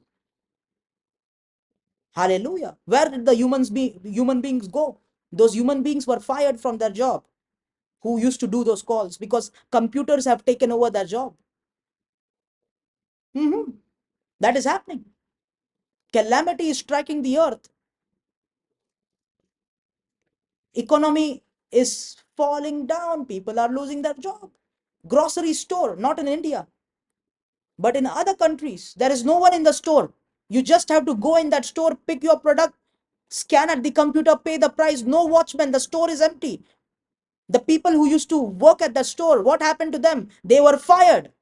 Speaker 1: Hallelujah. Where did the human beings go? Those human beings were fired from their job who used to do those calls because computers have taken over their job. Mhm. That is happening. Calamity is striking the earth. Economy is falling down. People are losing their job. Grocery store, not in India, but in other countries, there is no one in the store. You just have to go in that store, pick your product, scan at the computer, pay the price. No watchman. The store is empty. The people who used to work at the store, what happened to them? They were fired.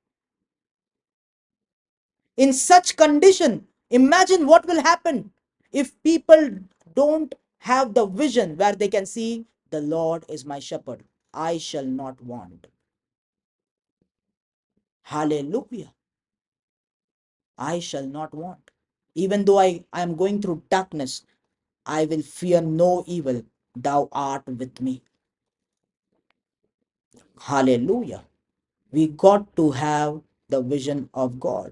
Speaker 1: In such condition, imagine what will happen if people don't have the vision where they can see the Lord is my shepherd. I shall not want. Hallelujah. I shall not want. Even though I am going through darkness, I will fear no evil. Thou art with me. Hallelujah. We got to have the vision of God.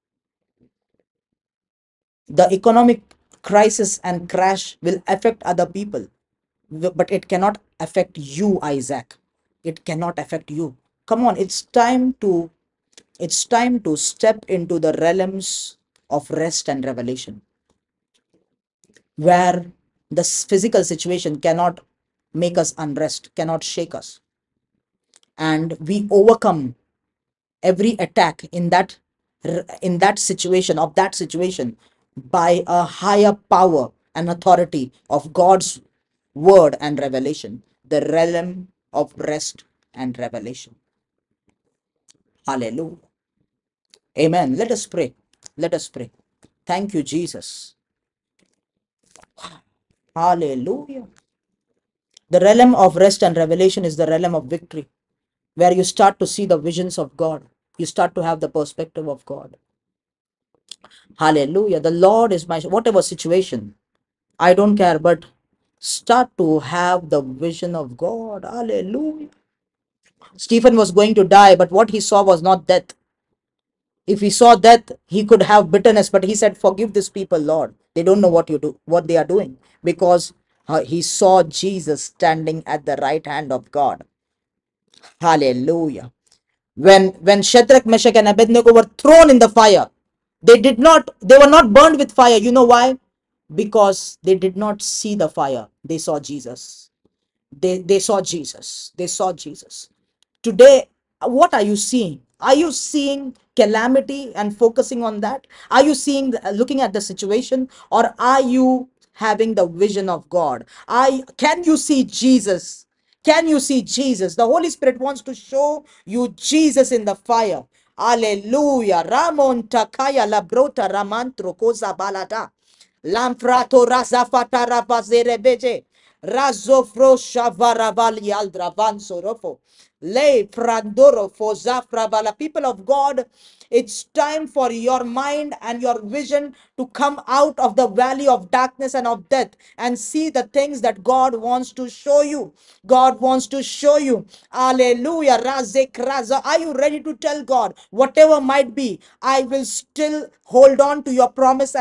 Speaker 1: The economic crisis and crash will affect other people, but it cannot affect you, Isaac. It cannot affect you. Come on, it's time to step into the realms of rest and revelation, where the physical situation cannot make us unrest, cannot shake us, and we overcome every attack in that situation by a higher power and authority of God's word and revelation, the realm of rest and revelation. Hallelujah. Amen. Let us pray. Let us pray. Thank you, Jesus. Hallelujah. The realm of rest and revelation is the realm of victory, where you start to see the visions of God. You start to have the perspective of God. Hallelujah. The Lord is my, whatever situation, I don't care, but start to have the vision of God. Hallelujah. Stephen was going to die, but what he saw was not death. If he saw death, he could have bitterness, but he said, forgive these people, Lord. They don't know what they are doing, because he saw Jesus standing at the right hand of God. Hallelujah. When Shadrach, Meshach, and Abednego were thrown in the fire, they were not burned with fire. You know why? Because they did not see the fire. They saw Jesus. They saw Jesus. They saw Jesus. Today, what are you seeing? Are you seeing calamity and focusing on that? Are you looking at the situation, or are you having the vision of God? Can you see Jesus? Can you see Jesus? The Holy Spirit wants to show you Jesus in the fire. Hallelujah. Ramon takaya labrota ramantro koza balada. Lamfrato razafata rabazerebeje. Razofro shavaravali aldravanso rofo. Le prandoro for zafravala. People of God, it's time for your mind and your vision to come out of the valley of darkness and of death and see the things that God wants to show you. God wants to show you. Hallelujah. Razek raza. Are you ready to tell God, whatever might be, I will still hold on to your promise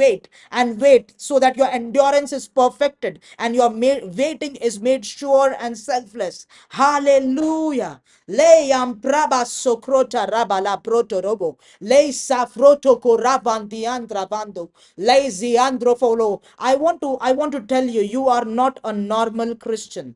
Speaker 1: and wait so that your endurance is perfected and your waiting is made sure and selfless. Hallelujah. Leyam praba sokrota rabala proto robo. Lei safroto koravandiandra bando. Lazy androfolo. I want to tell you, you are not a normal Christian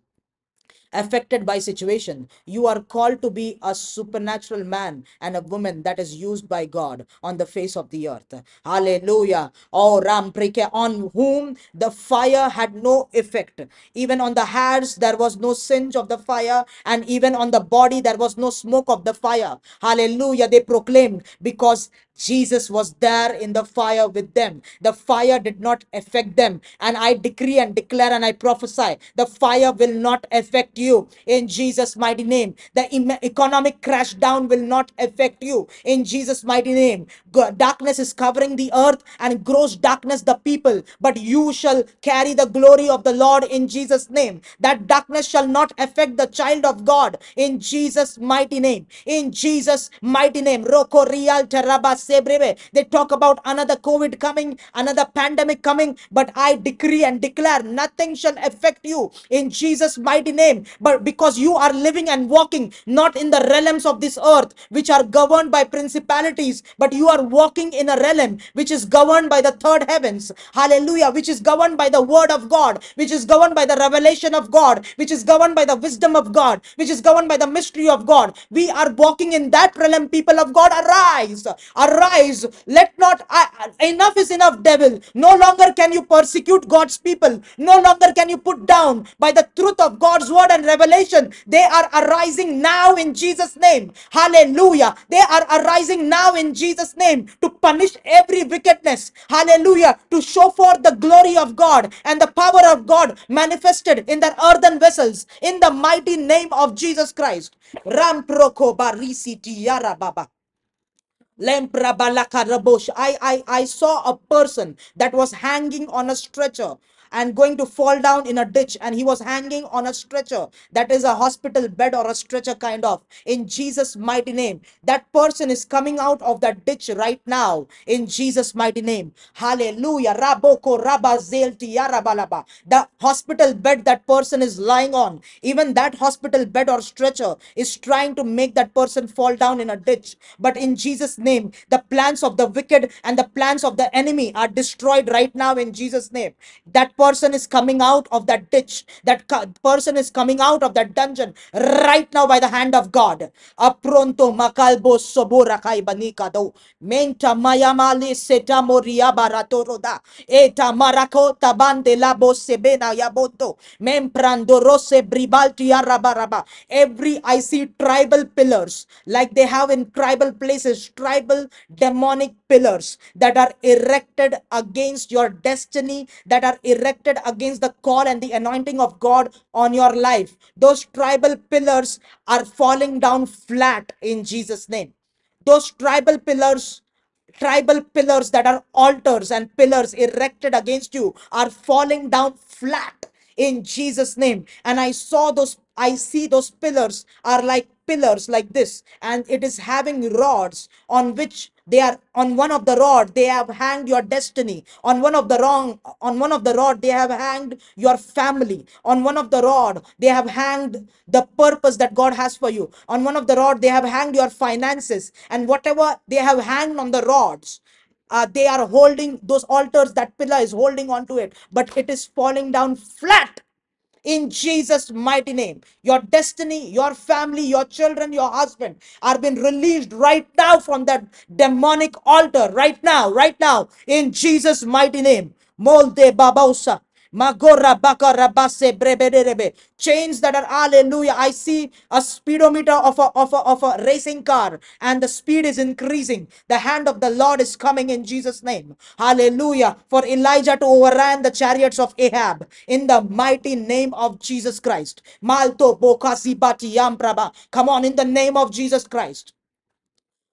Speaker 1: affected by situation. You are called to be a supernatural man and a woman that is used by God on the face of the earth. Hallelujah. Oh Ram Preke, on whom the fire had no effect. Even on the hairs there was no singe of the fire, and even on the body there was no smoke of the fire. Hallelujah. They proclaimed, because Jesus was there in the fire with them. The fire did not affect them. And I decree and declare and I prophesy, the fire will not affect you in Jesus' mighty name. The economic crash down will not affect you in Jesus' mighty name. Darkness is covering the earth and gross darkness the people, but you shall carry the glory of the Lord in Jesus' name. That darkness shall not affect the child of God in Jesus' mighty name. In Jesus' mighty name. Roko Rial Teraba Sebrebe. They talk about another COVID coming, another pandemic coming, but I decree and declare nothing shall affect you in Jesus' mighty name. But because you are living and walking not in the realms of this earth, which are governed by principalities, but you are walking in a realm which is governed by the third heavens. Hallelujah. Which is governed by the word of God, which is governed by the revelation of God, which is governed by the wisdom of God, which is governed by the mystery of God. We are walking in that realm, people of God. Arise, arise. Let not, enough is enough, devil. No longer can you persecute God's people. No longer can you put down by the truth of God's word and revelation. They are arising now in Jesus' name. Hallelujah. They are arising now in Jesus' name to punish every wickedness. Hallelujah. To show forth the glory of God and the power of God manifested in their earthen vessels in the mighty name of Jesus Christ. Ram proko barisi tiara baba. Lempra balaka rabosh. I saw a person that was hanging on a stretcher and going to fall down in a ditch, and he was hanging on a stretcher. That is a hospital bed or a stretcher kind of. In Jesus' mighty name, that person is coming out of that ditch right now. In Jesus' mighty name. Hallelujah. Raboko rabazelti yarabalaba. The hospital bed that person is lying on, even that hospital bed or stretcher is trying to make that person fall down in a ditch. But in Jesus' name, the plans of the wicked and the plans of the enemy are destroyed right now in Jesus' name. That person is coming out of that ditch. That person is coming out of that dungeon right now by the hand of God. Apronto makalbo sobora kai banika do. Menta mayamali seta moria baratoroda. Eta marako tabande labo sebena yaboto. Memprando rose bribalti arabaraba. Every I see tribal pillars like they have in tribal places, tribal demonic pillars that are erected against your destiny, that are erected against the call and the anointing of God on your life. Those tribal pillars are falling down flat in Jesus' name. Those tribal pillars that are altars and pillars erected against you are falling down flat in Jesus' name. And I see those pillars are like pillars like this, and it is having rods on which they are, on one of the rod they have hanged your destiny, on one of the rod they have hanged your family, on one of the rod they have hanged the purpose that God has for you, on one of the rod they have hanged your finances, and whatever they have hanged on the rods, they are holding those altars, that pillar is holding on to it, but it is falling down flat in Jesus' mighty name. Your destiny, your family, your children, your husband are being released right now from that demonic altar. Right now, in Jesus' mighty name. Molde babausa. Magora baka rabase breberebe. Chains that are, hallelujah. I see a speedometer of a racing car, and the speed is increasing. The hand of the Lord is coming in Jesus' name. Hallelujah. For Elijah to overran the chariots of Ahab in the mighty name of Jesus Christ. Malto bokasi bati yampraba. Come on, in the name of Jesus Christ.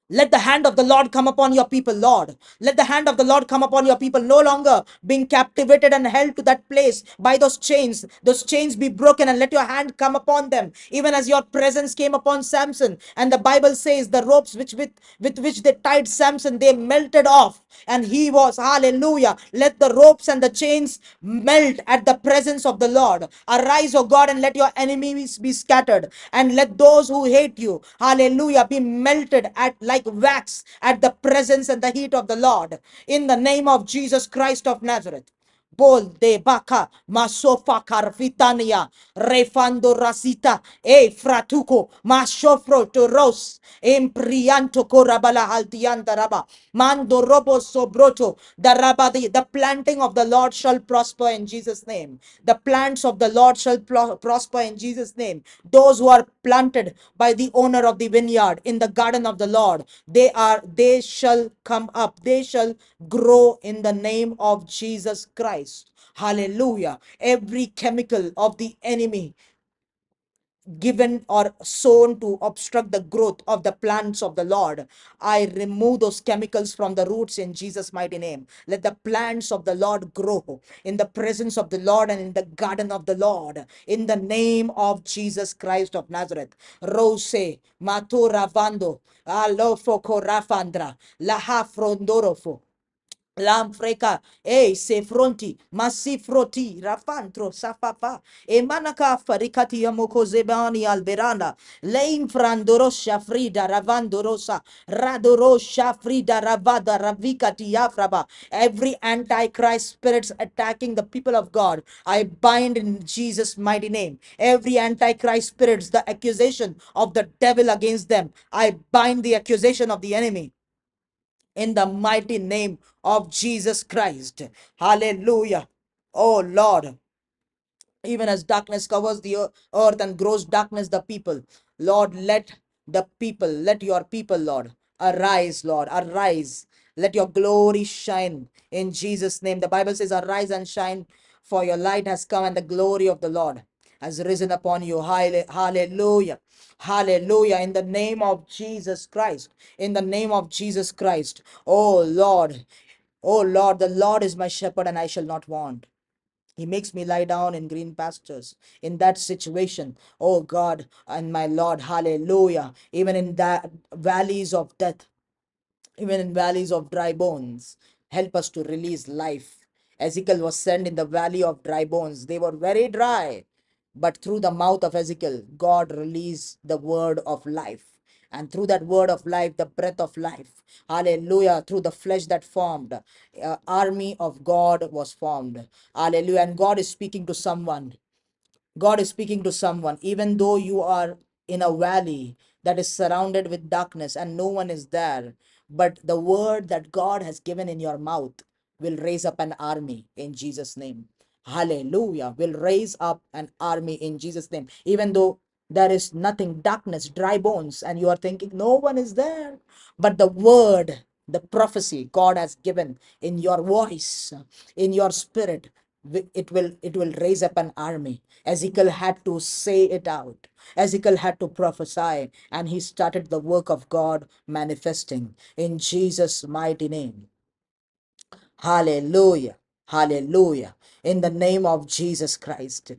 Speaker 1: Let the hand of the Lord come upon your people, Lord. Let the hand of the Lord come upon your people, no longer being captivated and held to that place by those chains. Those chains be broken, and let your hand come upon them, even as your presence came upon Samson. And the Bible says the ropes with which they tied Samson, they melted off, and he was, hallelujah. Let the ropes and the chains melt at the presence of the Lord. Arise, O God, and let your enemies be scattered, and let those who hate you, hallelujah, be melted at like wax at the presence and the heat of the Lord, in the name of Jesus Christ of Nazareth. Bol de baka masofa carvitania refando rasita e fratuco masofro toros emprianto corabala altianta raba mando robo sobroto the rabadi. The planting of the Lord shall prosper in Jesus name. The plants of the Lord shall prosper in Jesus name. Those who are planted by the owner of the vineyard in the garden of the Lord, they shall come up, they shall grow in the name of Jesus Christ. Hallelujah. Every chemical of the enemy given or sown to obstruct the growth of the plants of the Lord, I remove those chemicals from the roots in Jesus' mighty name. Let the plants of the Lord grow in the presence of the Lord and in the garden of the Lord, in the name of Jesus Christ of Nazareth. Rose matura vando alofo corafandra laha frondorofo Lamfreka, se fronti, massi froti, rafantro, safafa, e manaka farikati yamoko zebani alberana, lein frandorosha frida ravandorosa, radorosha frida ravada ravikati yafraba. Every antichrist spirits attacking the people of God, I bind in Jesus' mighty name. Every antichrist spirits, the accusation of the devil against them, I bind the accusation of the enemy in the mighty name of Jesus Christ. Hallelujah. Oh Lord, even as darkness covers the earth and grows darkness the people, Lord, let your people, Lord, arise, Lord, arise. Let your glory shine in Jesus' name. The Bible says, arise and shine, for your light has come and the glory of the Lord has risen upon you. Hallelujah. Hallelujah. In the name of Jesus Christ. In the name of Jesus Christ. Oh Lord. Oh Lord, the Lord is my shepherd and I shall not want. He makes me lie down in green pastures. In that situation, oh God and my Lord, hallelujah. Even in that valleys of death, even in valleys of dry bones, help us to release life. Ezekiel was sent in the valley of dry bones. They were very dry, but through the mouth of Ezekiel, God released the word of life. And through that word of life, the breath of life, hallelujah, through the flesh that formed, army of God was formed. Hallelujah. And God is speaking to someone. God is speaking to someone, even though you are in a valley that is surrounded with darkness and no one is there, but the word that God has given in your mouth will raise up an army in Jesus' name. Hallelujah. Will raise up an army in Jesus' name. Even though there is nothing, darkness, dry bones, and you are thinking no one is there, but the word, the prophecy God has given in your voice, in your spirit, it will raise up an army. Ezekiel had to say it out. Ezekiel had to prophesy, and he started the work of God manifesting in Jesus' mighty name. Hallelujah. Hallelujah. In the name of Jesus Christ.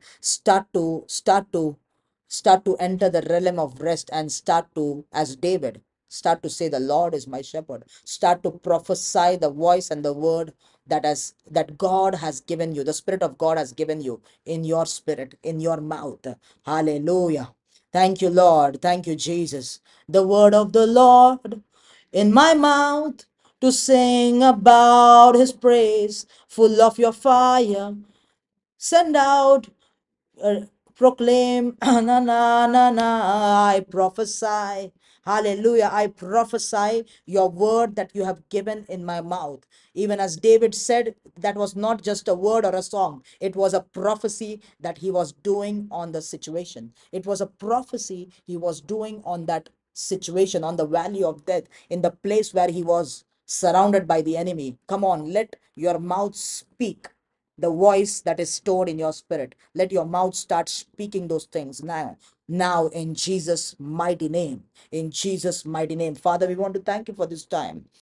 Speaker 1: Start to enter the realm of rest and start to, as David, start to say, the Lord is my shepherd. Start to prophesy the voice and the word that God has given you, the Spirit of God has given you in your spirit, in your mouth. Hallelujah. Thank you, Lord. Thank you, Jesus. The word of the Lord in my mouth to sing about his praise, full of your fire. Send out, uh, proclaim, na na na na. I prophesy. Hallelujah. I prophesy your word that you have given in my mouth. Even as David said, that was not just a word or a song, it was a prophecy that he was doing on the situation. It was a prophecy he was doing on that situation, on the valley of death, in the place where he was surrounded by the enemy. Come on, let your mouth speak. the voice that is stored in your spirit. Let your mouth start speaking those things now. Now, in Jesus' mighty name. In Jesus' mighty name. Father, we want to thank you for this time.